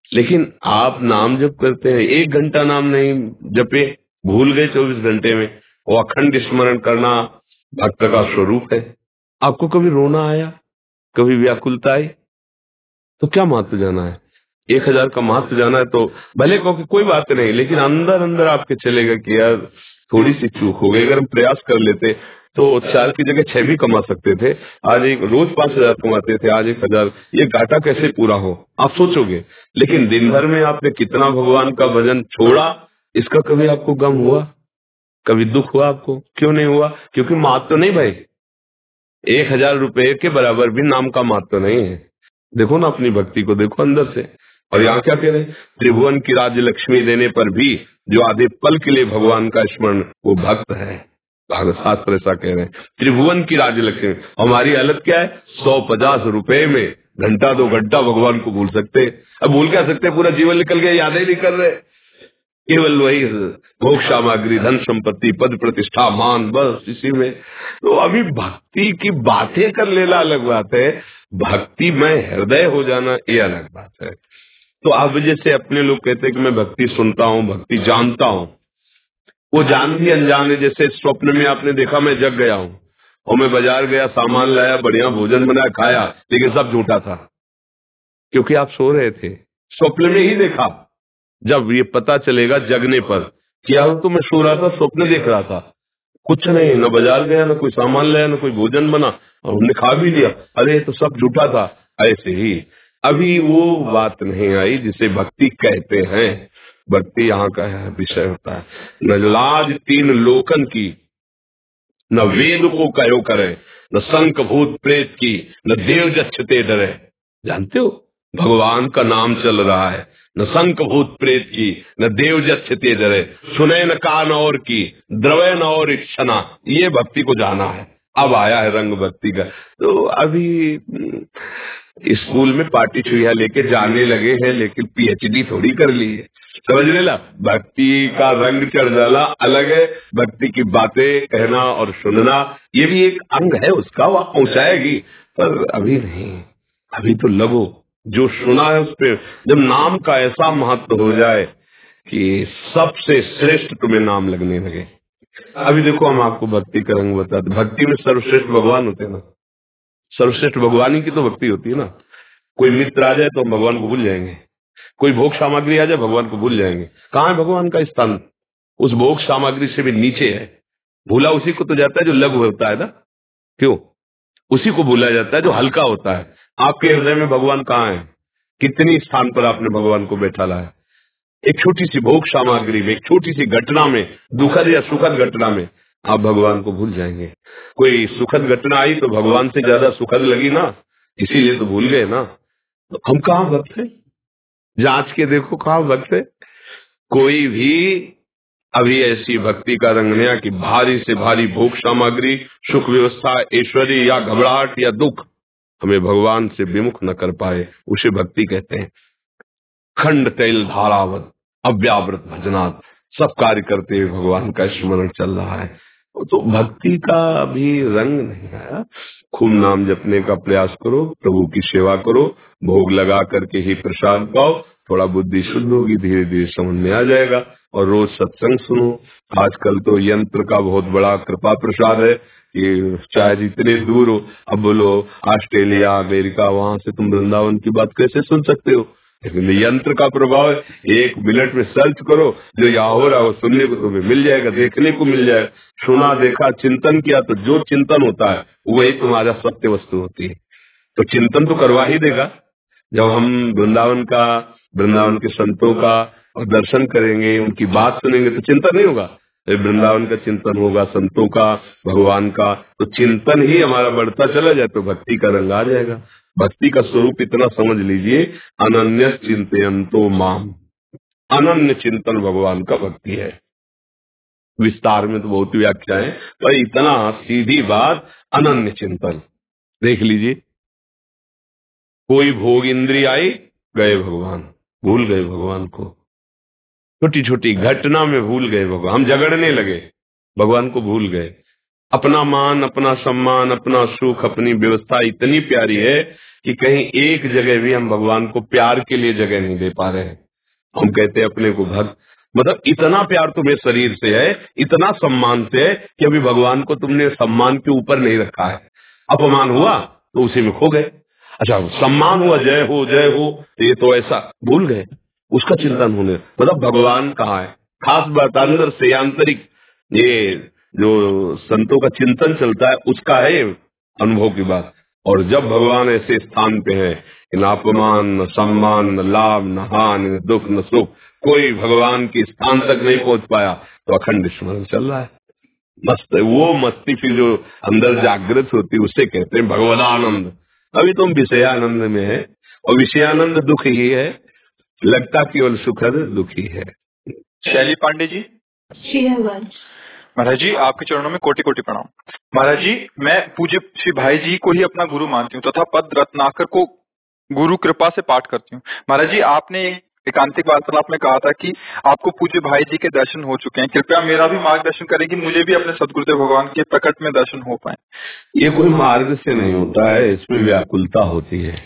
लेकिन आप नाम जप करते हैं, एक घंटा नाम नहीं जपे, भूल गए चौबीस घंटे में। वो अखंड स्मरण करना भक्त का स्वरूप है। आपको कभी रोना आया, कभी व्याकुलता आई, तो क्या महत्व जाना है? एक हजार का महत्व जाना है तो भले कहो कि कोई बात नहीं, लेकिन अंदर अंदर आपके चलेगा कि यार थोड़ी सी चूक हो गई। अगर हम प्रयास कर लेते तो चार की जगह छह भी कमा सकते थे। आज एक रोज पांच हजार कमाते थे, आज एक हजार, ये घाटा कैसे पूरा हो आप सोचोगे। लेकिन दिन भर में आपने कितना भगवान का भजन छोड़ा, इसका कभी आपको गम हुआ, कभी दुख हुआ आपको? क्यों नहीं हुआ? क्योंकि महत्व नहीं भाई, एक हजार रुपए के बराबर भी नाम का महत्व नहीं है। देखो ना अपनी भक्ति को, देखो अंदर से। और यहाँ क्या कह रहे हैं? त्रिभुवन की राज्य लक्ष्मी देने पर भी जो आधे पल के लिए भगवान का स्मरण, वो भक्त है। भागवत शास्त्र ऐसा कह रहे हैं, त्रिभुवन की राज्य लक्ष्मी। हमारी हालत क्या है? सौ पचास रुपए में घंटा दो घंटा भगवान को भूल सकते। अब भूल क्या सकते, पूरा जीवन निकल गया, याद ही नहीं कर रहे। केवल वही भोग सामग्री, धन संपत्ति, पद प्रतिष्ठा, मान, बस इसी में। तो अभी भक्ति की बातें कर लेना अलग बात है, भक्ति में हृदय हो जाना ये अलग बात है। तो आप जैसे अपने लोग कहते हैं कि मैं भक्ति सुनता हूँ, भक्ति जानता हूँ, वो जान भी अनजान है। जैसे स्वप्न में आपने देखा मैं जग गया हूँ और मैं बाजार गया, सामान लाया, बढ़िया भोजन बनाया, खाया, लेकिन सब झूठा था, क्योंकि आप सो रहे थे। स्वप्न में ही देखा। जब ये पता चलेगा जगने पर कि यार तो मैं सो रहा था, स्वप्न देख रहा था, कुछ नहीं, न बाजार गया, न कोई सामान लाया, न कोई भोजन बना, और हमने खा भी लिया, अरे तो सब झूठा था। ऐसे ही अभी वो बात नहीं आई जिसे भक्ति कहते हैं। भक्ति यहाँ का विषय होता है, न लाज तीन लोकन की, न वेद को कहो करे, न शंख भूत प्रेत की, न देव जच्छते डरे। जानते हो भगवान का नाम चल रहा है, न शंख भूत प्रेत की, न देव जच्छते डरे, सुने न कान और की, द्रवे न और इच्छना। ये भक्ति को जाना है। अब आया है रंग भक्ति का। तो अभी स्कूल में पार्टी छुइया लेके जाने लगे हैं, लेकिन पीएचडी थोड़ी कर ली है, समझ लेना। भक्ति का रंग चढ़ जाना अलग है, भक्ति की बातें कहना और सुनना ये भी एक अंग है उसका, वह पहुंचाएगी, पर अभी नहीं। अभी तो लगो, जो सुना है उस पर। जब नाम का ऐसा महत्व हो जाए कि सबसे श्रेष्ठ तुम्हें नाम लगने लगे। अभी देखो हम आपको भक्ति का रंग बताते। भक्ति में सर्वश्रेष्ठ भगवान होते हैं ना, सर्वश्रेष्ठ भगवान ही की तो भक्ति होती है ना। कोई मित्र आ जाए तो हम भगवान को भूल जाएंगे, कोई भोग सामग्री आ जाए भगवान को भूल जाएंगे। कहाँ है भगवान का स्थान? उस भोग सामग्री से भी नीचे है। भूला उसी को तो जाता है जो लघु होता है ना, क्यों? उसी को भूला जाता है जो हल्का होता है। आपके हृदय में भगवान कहाँ है? कितनी स्थान पर आपने भगवान को बैठा लाया? एक छोटी सी भोग सामग्री में, एक छोटी सी घटना में, दुखद या सुखद घटना में आप भगवान को भूल जाएंगे। कोई सुखद घटना आई तो भगवान से ज्यादा सुखद लगी ना, इसीलिए तो भूल गए ना। तो हम कहाँ भक्त है? जांच के देखो कहाँ भक्त है। कोई भी अभी ऐसी भक्ति का रंग नया कि भारी से भारी भोग सामग्री, सुख व्यवस्था, ऐश्वर्य या घबराहट या दुख हमें भगवान से विमुख न कर पाए, उसे भक्ति कहते हैं। खंड तैल धारावत अव्यावृत भजनात्, सब कार्य करते हुए भगवान का स्मरण चल रहा है। तो भक्ति का भी रंग नहीं आया। खूब नाम जपने का प्रयास करो, प्रभु की सेवा करो, भोग लगा करके ही प्रसाद पाओ, थोड़ा बुद्धि शुद्ध होगी, धीरे धीरे समझ में आ जाएगा। और रोज सत्संग सुनो। आजकल तो यंत्र का बहुत बड़ा कृपा प्रसाद है कि चाहे जितने दूर हो, अब बोलो ऑस्ट्रेलिया, अमेरिका, वहां से तुम वृंदावन की बात कैसे सुन सकते हो? लेकिन यंत्र का प्रभाव है, एक मिनट में सर्च करो, जो यहाँ हो रहा है वो सुनने को तुम्हें मिल जाएगा, देखने को मिल जाएगा। सुना, देखा, चिंतन किया तो जो चिंतन होता है वही तुम्हारा सत्य वस्तु होती है। तो चिंतन तो करवा ही देगा। जब हम वृंदावन का, वृंदावन के संतों का और दर्शन करेंगे, उनकी बात सुनेंगे तो चिंतन नहीं होगा। वृंदावन का चिंतन होगा, संतों का, भगवान का, तो चिंतन ही हमारा बढ़ता चला जाए तो भक्ति का रंग आ जाएगा। भक्ति का स्वरूप इतना समझ लीजिए, अनन्य चिंतयन्तो माम, अनन्य चिंतन भगवान का भक्ति है। विस्तार में तो बहुत व्याख्या है, पर इतना सीधी बात, अनन्य चिंतन। देख लीजिए, कोई भोग इंद्रिय आई, गए भगवान, भूल गए भगवान को। छोटी छोटी घटना में भूल गए भगवान, हम झगड़ने लगे, भगवान को भूल गए। अपना मान, अपना सम्मान, अपना सुख, अपनी व्यवस्था इतनी प्यारी है कि कहीं एक जगह भी हम भगवान को प्यार के लिए जगह नहीं दे पा रहे हैं। हम कहते हैं अपने को भक्त, मतलब इतना प्यार तुम्हें शरीर से है, इतना सम्मान से है कि अभी भगवान को तुमने सम्मान के ऊपर नहीं रखा है। अपमान हुआ तो उसी में खो गए। अच्छा, सम्मान हुआ, जय हो जय हो, ये तो ऐसा भूल गए, उसका चिंतन होने, मतलब भगवान कहाँ है। खास बात अंदर से आंतरिक, ये जो संतों का चिंतन चलता है उसका है ये अनुभव की बात। और जब भगवान ऐसे स्थान पे है, न अपमान न सम्मान न लाभ न हानि न दुख न सुख, कोई भगवान के स्थान तक नहीं पहुंच पाया, तो अखंड स्मरण चल रहा है, मस्त है। वो मस्ती फिर जो अंदर जागृत होती है उसे कहते हैं भगवदानंद। अभी तुम विषयानंद में है, और विषयानंद दुख ही है, लगता केवल सुखद दुखी है। शैली पांडे जी। महाराज जी, आपके चरणों में कोटि कोटि प्रणाम। महाराज जी, मैं पूज्य श्री भाई जी को ही अपना गुरु मानती हूँ तथा पद रत्नाकर को गुरु कृपा से पाठ करती हूँ। महाराज जी, आपने एकांतिक वार्तालाप में कहा था कि आपको पूज्य भाई जी के दर्शन हो चुके हैं, कृपया मेरा भी मार्गदर्शन करें कि मुझे भी अपने सदगुरुदेव भगवान के प्रकट में दर्शन हो पाए। ये कोई मार्ग से नहीं होता है, इसमें व्याकुलता होती है।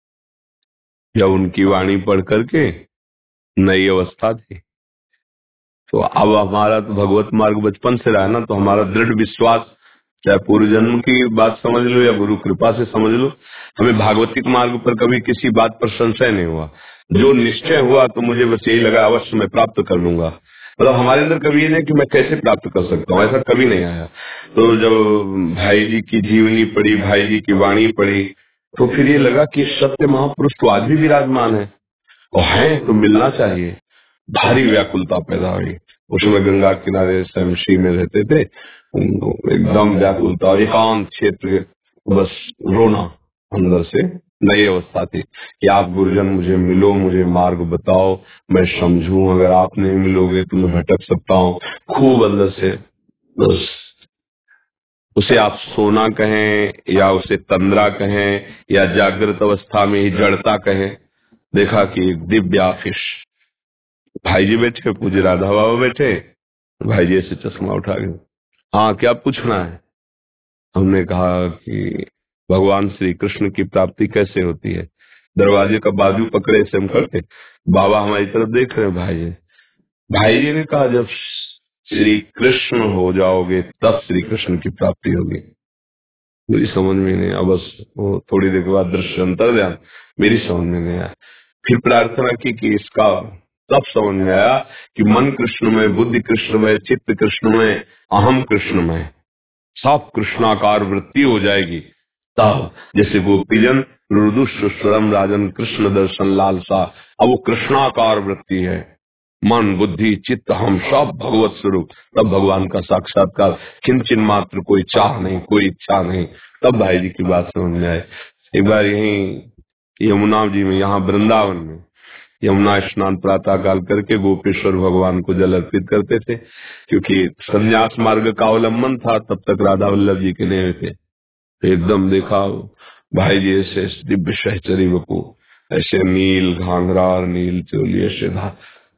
जब उनकी वाणी पढ़ करके नई अवस्था थी, तो अब हमारा तो भगवत मार्ग बचपन से रहा ना, तो हमारा दृढ़ विश्वास, चाहे पूर्व जन्म की बात समझ लो या गुरु कृपा से समझ लो, हमें भागवतिक मार्ग पर कभी किसी बात पर संशय नहीं हुआ। जो निश्चय हुआ तो मुझे बस यही लगा, अवश्य मैं प्राप्त कर लूंगा। मतलब हमारे अंदर कभी ये नहीं कि मैं कैसे प्राप्त कर सकता हूँ, ऐसा कभी नहीं आया। तो जब भाई जी की जीवनी पढ़ी, भाई जी की वाणी पढ़ी, तो फिर ये लगा कि सत्य महापुरुष तो आज भी विराजमान है, और है तो मिलना चाहिए। भारी व्याकुलता पैदा हुई। उसमें गंगा किनारे शमशी में रहते थे, एकदम व्याकुलता, एकांत क्षेत्र, बस रोना अंदर से। नई अवस्था थी कि आप गुरुजन मुझे मिलो, मुझे मार्ग बताओ, मैं समझूं, अगर आप नहीं मिलोगे तो मैं भटक सकता हूँ। खूब अंदर से, बस उसे आप सोना कहें या उसे तंद्रा कहें या जागृत अवस्था में ही जड़ता कहें। देखा कि एक दिव्य आफिश, भाई जी बैठे, पूज्य राधा बाबा बैठे, भाई जी ऐसे चश्मा उठा गए, हाँ क्या पूछना है। हमने कहा कि भगवान श्री कृष्ण की प्राप्ति कैसे होती है। दरवाजे का बाजू पकड़े से हम करते, बाबा हमारी तरफ देख रहे हैं। भाई जी भाई जी ने कहा जब श्री कृष्ण हो जाओगे तब श्री कृष्ण की प्राप्ति होगी। मेरी समझ में नहीं, अब बस वो थोड़ी देर के बाद दृश्य अंतर ध्यान मेरी समझ में नहीं आया। फिर प्रार्थना की कि इसका तब समझ में आया कि मन कृष्ण में, बुद्धि कृष्ण में, चित्त कृष्ण में, अहम कृष्ण में, सब कृष्णाकार वृत्ति हो जाएगी। तब जैसे गोपीजन रुदुष्वरम राजन कृष्ण दर्शन लालसा, अब वो कृष्णाकार वृत्ति है, मन बुद्धि चित्त हम सब भगवत स्वरूप। तब भगवान का साक्षात्कार, किंचन मात्र कोई चाह नहीं, कोई इच्छा नहीं। तब भाई जी की बात समझ में आए। एक बार यहीं यमुना जी में, यहाँ वृंदावन में यमुना स्नान प्रातः काल करके गोपेश्वर भगवान को जल अर्पित करते थे, क्योंकि संन्यास मार्ग का अवलंबन था, तब तक राधा वल्लभ जी के नहीं थे। तो एकदम देखा भाई जी ऐसे दिव्य सहचरी बपू, ऐसे नील घाघरा नील चोली ऐसे था,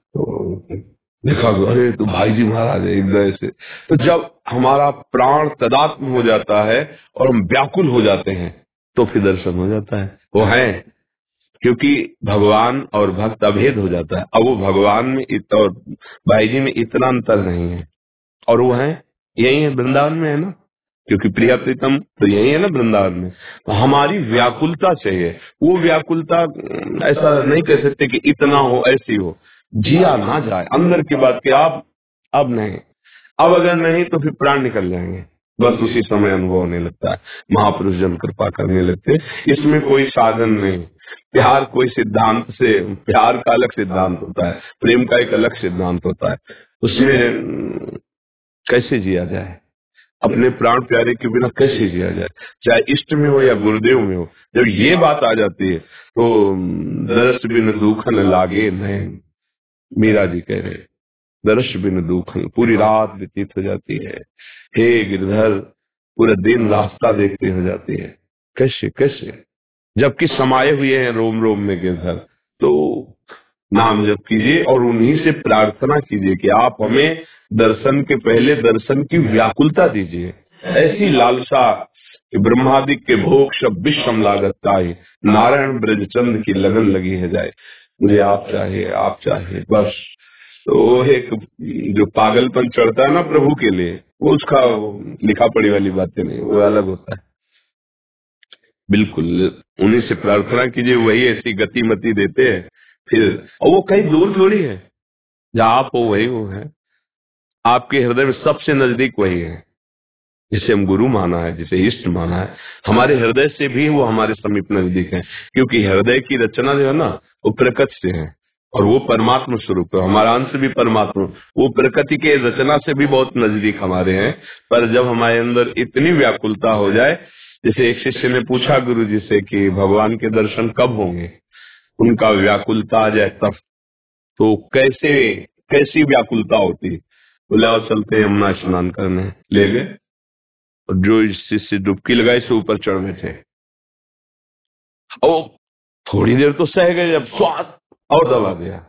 तो देखा अरे तो भाई जी महाराज एकदम ऐसे। तो जब हमारा प्राण तदात्म हो जाता है और हम व्याकुल हो जाते हैं तो फिर दर्शन हो जाता है। वो है क्योंकि भगवान और भक्त अभेद हो जाता है। अब वो भगवान में और भाई जी में इतना अंतर नहीं है, और वो है यही है, वृंदावन में है ना, क्योंकि प्रिया प्रीतम तो यही है ना वृंदावन में। तो हमारी व्याकुलता चाहिए, वो व्याकुलता ऐसा नहीं कह सकते कि इतना हो ऐसी हो, जिया ना जाए अंदर की बात की। आप अब नहीं, अब अगर नहीं तो फिर प्राण निकल जाएंगे, बस उसी समय अनुभव होने लगता है। महापुरुष जन कृपा करने लगते, इसमें कोई साधन नहीं। प्यार कोई सिद्धांत से, प्यार का अलग सिद्धांत होता है, प्रेम का एक अलग सिद्धांत होता है। उसमें कैसे जिया जाए, अपने प्राण प्यारे के बिना कैसे जिया जाए, चाहे इष्ट में हो या गुरुदेव में हो। जब ये बात आ जाती है तो दरस बिन दुखन लागे नहीं, मीरा जी कह रहे, दर्श बिन दुखन, पूरी रात व्यतीत हो जाती है। हे गिरधर, पूरा दिन रास्ता देखते हो जाती है, कैसे कैसे, जबकि समाये हुए हैं रोम रोम में गिरधर। तो नाम जप कीजिए और उन्हीं से प्रार्थना कीजिए कि आप हमें दर्शन के पहले दर्शन की व्याकुलता दीजिए, ऐसी लालसा कि ब्रह्मादि के भोग सब विश्वम लागत ताई, नारायण ब्रज चंद की लगन लगी है जाए। मुझे आप चाहिए, आप चाहिए, बस। तो एक जो पागलपन चढ़ता है ना प्रभु के लिए, वो उसका लिखा पढ़ी वाली बातें नहीं, वो अलग होता है। बिल्कुल उन्हीं से प्रार्थना कीजिए, वही ऐसी गति मति देते हैं फिर। और वो कहीं दूर थोड़ी है, जहाँ आप हो वही वो है, आपके हृदय में सबसे नजदीक वही है, जिसे हम गुरु माना है, जिसे इष्ट माना है। हमारे हृदय से भी वो हमारे समीप नजदीक है, क्योंकि हृदय की रचना जो है ना, वो प्रकृति से है और वो परमात्मा स्वरूप है। हमारा अंश भी परमात्मा, वो प्रकृति के रचना से भी बहुत नजदीक हमारे हैं। पर जब हमारे अंदर इतनी व्याकुलता हो जाए, जैसे एक शिष्य ने पूछा गुरु जी से कि भगवान के दर्शन कब होंगे, उनका व्याकुलता आ जाए तब। तो कैसे कैसी व्याकुलता होती, बोले और चलते यमुना स्नान करने, ले गए और जो शिष्य डुबकी लगाई से ऊपर चढ़ बैठे। ओ थोड़ी देर तो सह गए, जब स्वाद और दबा दिया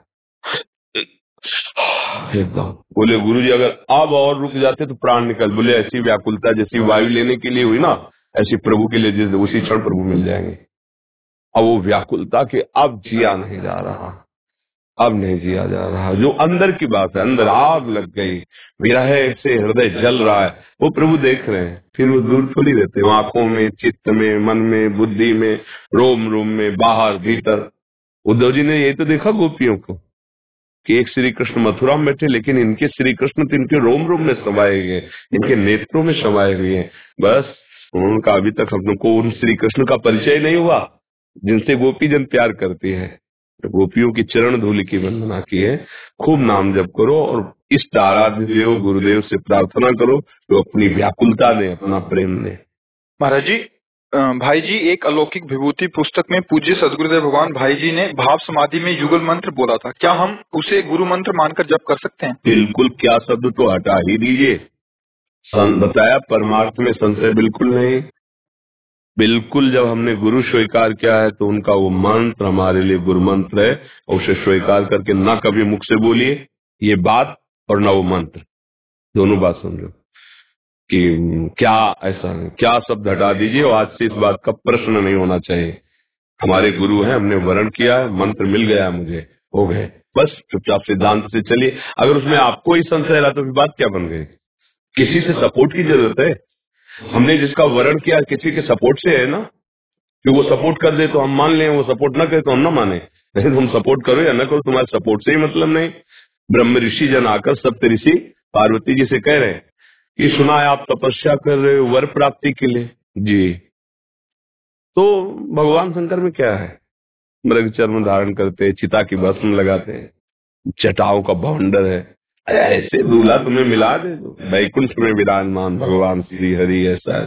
एकदम। बोले गुरुजी अगर अब और रुक जाते तो प्राण निकल। बोले ऐसी व्याकुलता जैसी वायु लेने के लिए हुई ना, ऐसी प्रभु के लिए जिस उसी क्षण प्रभु मिल जाएंगे। अब वो व्याकुलता के अब जिया नहीं जा रहा, अब नहीं जिया जा रहा, जो अंदर की बात है, अंदर आग लग गई, विरह से हृदय जल रहा है, वो प्रभु देख रहे हैं। फिर वो दूर थोड़ी रहते, वो आंखों में, चित्त में, मन में, बुद्धि में, रोम रोम में, बाहर भीतर। उद्धव जी ने ये तो देखा गोपियों को कि एक श्री कृष्ण मथुरा में बैठे, लेकिन इनके श्री कृष्ण तो इनके रोम रोम में समाये गए, इनके नेत्रों में समाये हुए हैं। बस उनका अभी तक हम लोग को उन श्री कृष्ण का परिचय नहीं हुआ जिनसे गोपी जन प्यार करती है। गोपियों की चरण धूलि की वंदना की है। खूब नाम जप करो और इष्ट आराध्य देव गुरुदेव से प्रार्थना करो तो अपनी व्याकुलता दे, अपना प्रेम दे। महाराज जी, अ, भाई जी, एक अलौकिक विभूति पुस्तक में पूज्य सदगुरुदेव भगवान भाई जी ने भाव समाधि में युगल मंत्र बोला था, क्या हम उसे गुरु मंत्र मानकर जप कर सकते हैं? बिल्कुल, क्या शब्द तो हटा ही दीजिए। बताया परमार्थ में संशय बिल्कुल नहीं। बिल्कुल जब हमने गुरु स्वीकार किया है तो उनका वो मंत्र हमारे लिए गुरु मंत्र है, और उसे स्वीकार करके ना कभी मुख से बोलिए ये बात और ना वो मंत्र, दोनों बात समझो कि क्या ऐसा है, क्या शब्द हटा दीजिए। और आज से इस बात का प्रश्न नहीं होना चाहिए। हमारे गुरु हैं, हमने वर्ण किया है, मंत्र मिल गया मुझे, हो गए, बस चुपचाप सिद्धांत से चलिए। अगर उसमें आपको ही संशय रहा तो फिर बात क्या बन गई? किसी से सपोर्ट की जरूरत है। हमने जिसका वर्ण किया किसी के सपोर्ट से है ना, कि वो सपोर्ट कर दे तो हम मान लें, वो सपोर्ट ना करे तो हम ना माने। लेकिन तुम सपोर्ट करो या ना करो, तुम्हारे सपोर्ट से ही मतलब नहीं। ब्रह्म ऋषि जन आकर सप्त ऋषि पार्वती जी से कह रहे हैं कि सुना है आप तपस्या कर रहे हो वर प्राप्ति के लिए जी। तो भगवान शंकर में क्या है, मृग चर्म धारण करते, चिता की भस्म लगाते, जटाओं का भांडर है, ऐसे दूल्हा तुम्हें मिला दे वैकुंठ में विराजमान भगवान श्री हरि। ऐसा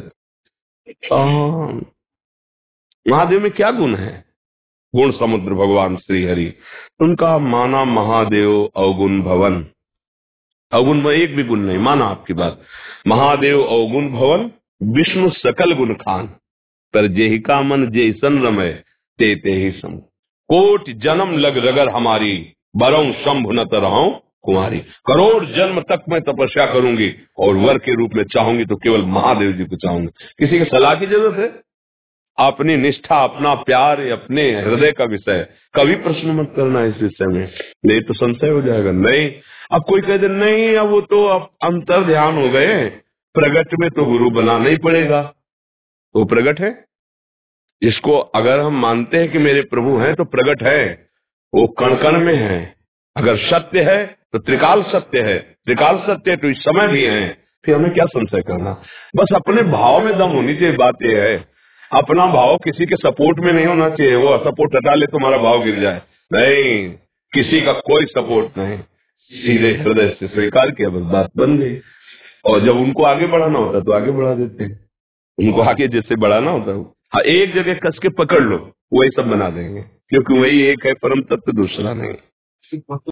है महादेव में क्या गुण है? गुण समुद्र भगवान श्री हरि, उनका माना महादेव अवगुण भवन। अवगुण में एक भी गुण नहीं, माना आपकी बात। महादेव अवगुण भवन, विष्णु सकल गुण खान, पर जेहि का मन जे सन रमय ते ते ही सम। कोट जन्म लग रगर हमारी, बरऊं शंभु न तरहूं कुमारी। करोड़ जन्म तक मैं तपस्या करूंगी और वर के रूप में चाहूंगी तो केवल महादेव जी को चाहूंगी। किसी की सलाह की जरूरत है? अपनी निष्ठा, अपना प्यार, अपने हृदय का विषय, कभी प्रश्न मत करना इस विषय में, नहीं तो संशय हो जाएगा। नहीं, अब कोई कह दे नहीं अब वो तो अब अंतर ध्यान हो गए, प्रगट में तो गुरु बनाना ही पड़ेगा। तो प्रगट है, इसको अगर हम मानते हैं कि मेरे प्रभु हैं तो प्रगट है, वो कण कण में है। अगर सत्य है तो त्रिकाल सत्य है, त्रिकाल सत्य है तो इस समय भी है, फिर हमें क्या संशय करना। बस अपने भाव में दम होनी चाहिए। बात यह है, अपना भाव किसी के सपोर्ट में नहीं होना चाहिए। वो सपोर्ट हटा ले तुम्हारा भाव गिर जाए, नहीं, किसी का कोई सपोर्ट नहीं, सीधे हृदय से स्वीकार किया, बस बात बन गई। और जब उनको आगे बढ़ाना होता तो आगे बढ़ा देते हैं, उनको आगे जैसे बढ़ाना होता है, हाँ एक जगह कस के पकड़ लो, वही सब बना देंगे, क्योंकि वही एक है परम तत्व, दूसरा नहीं।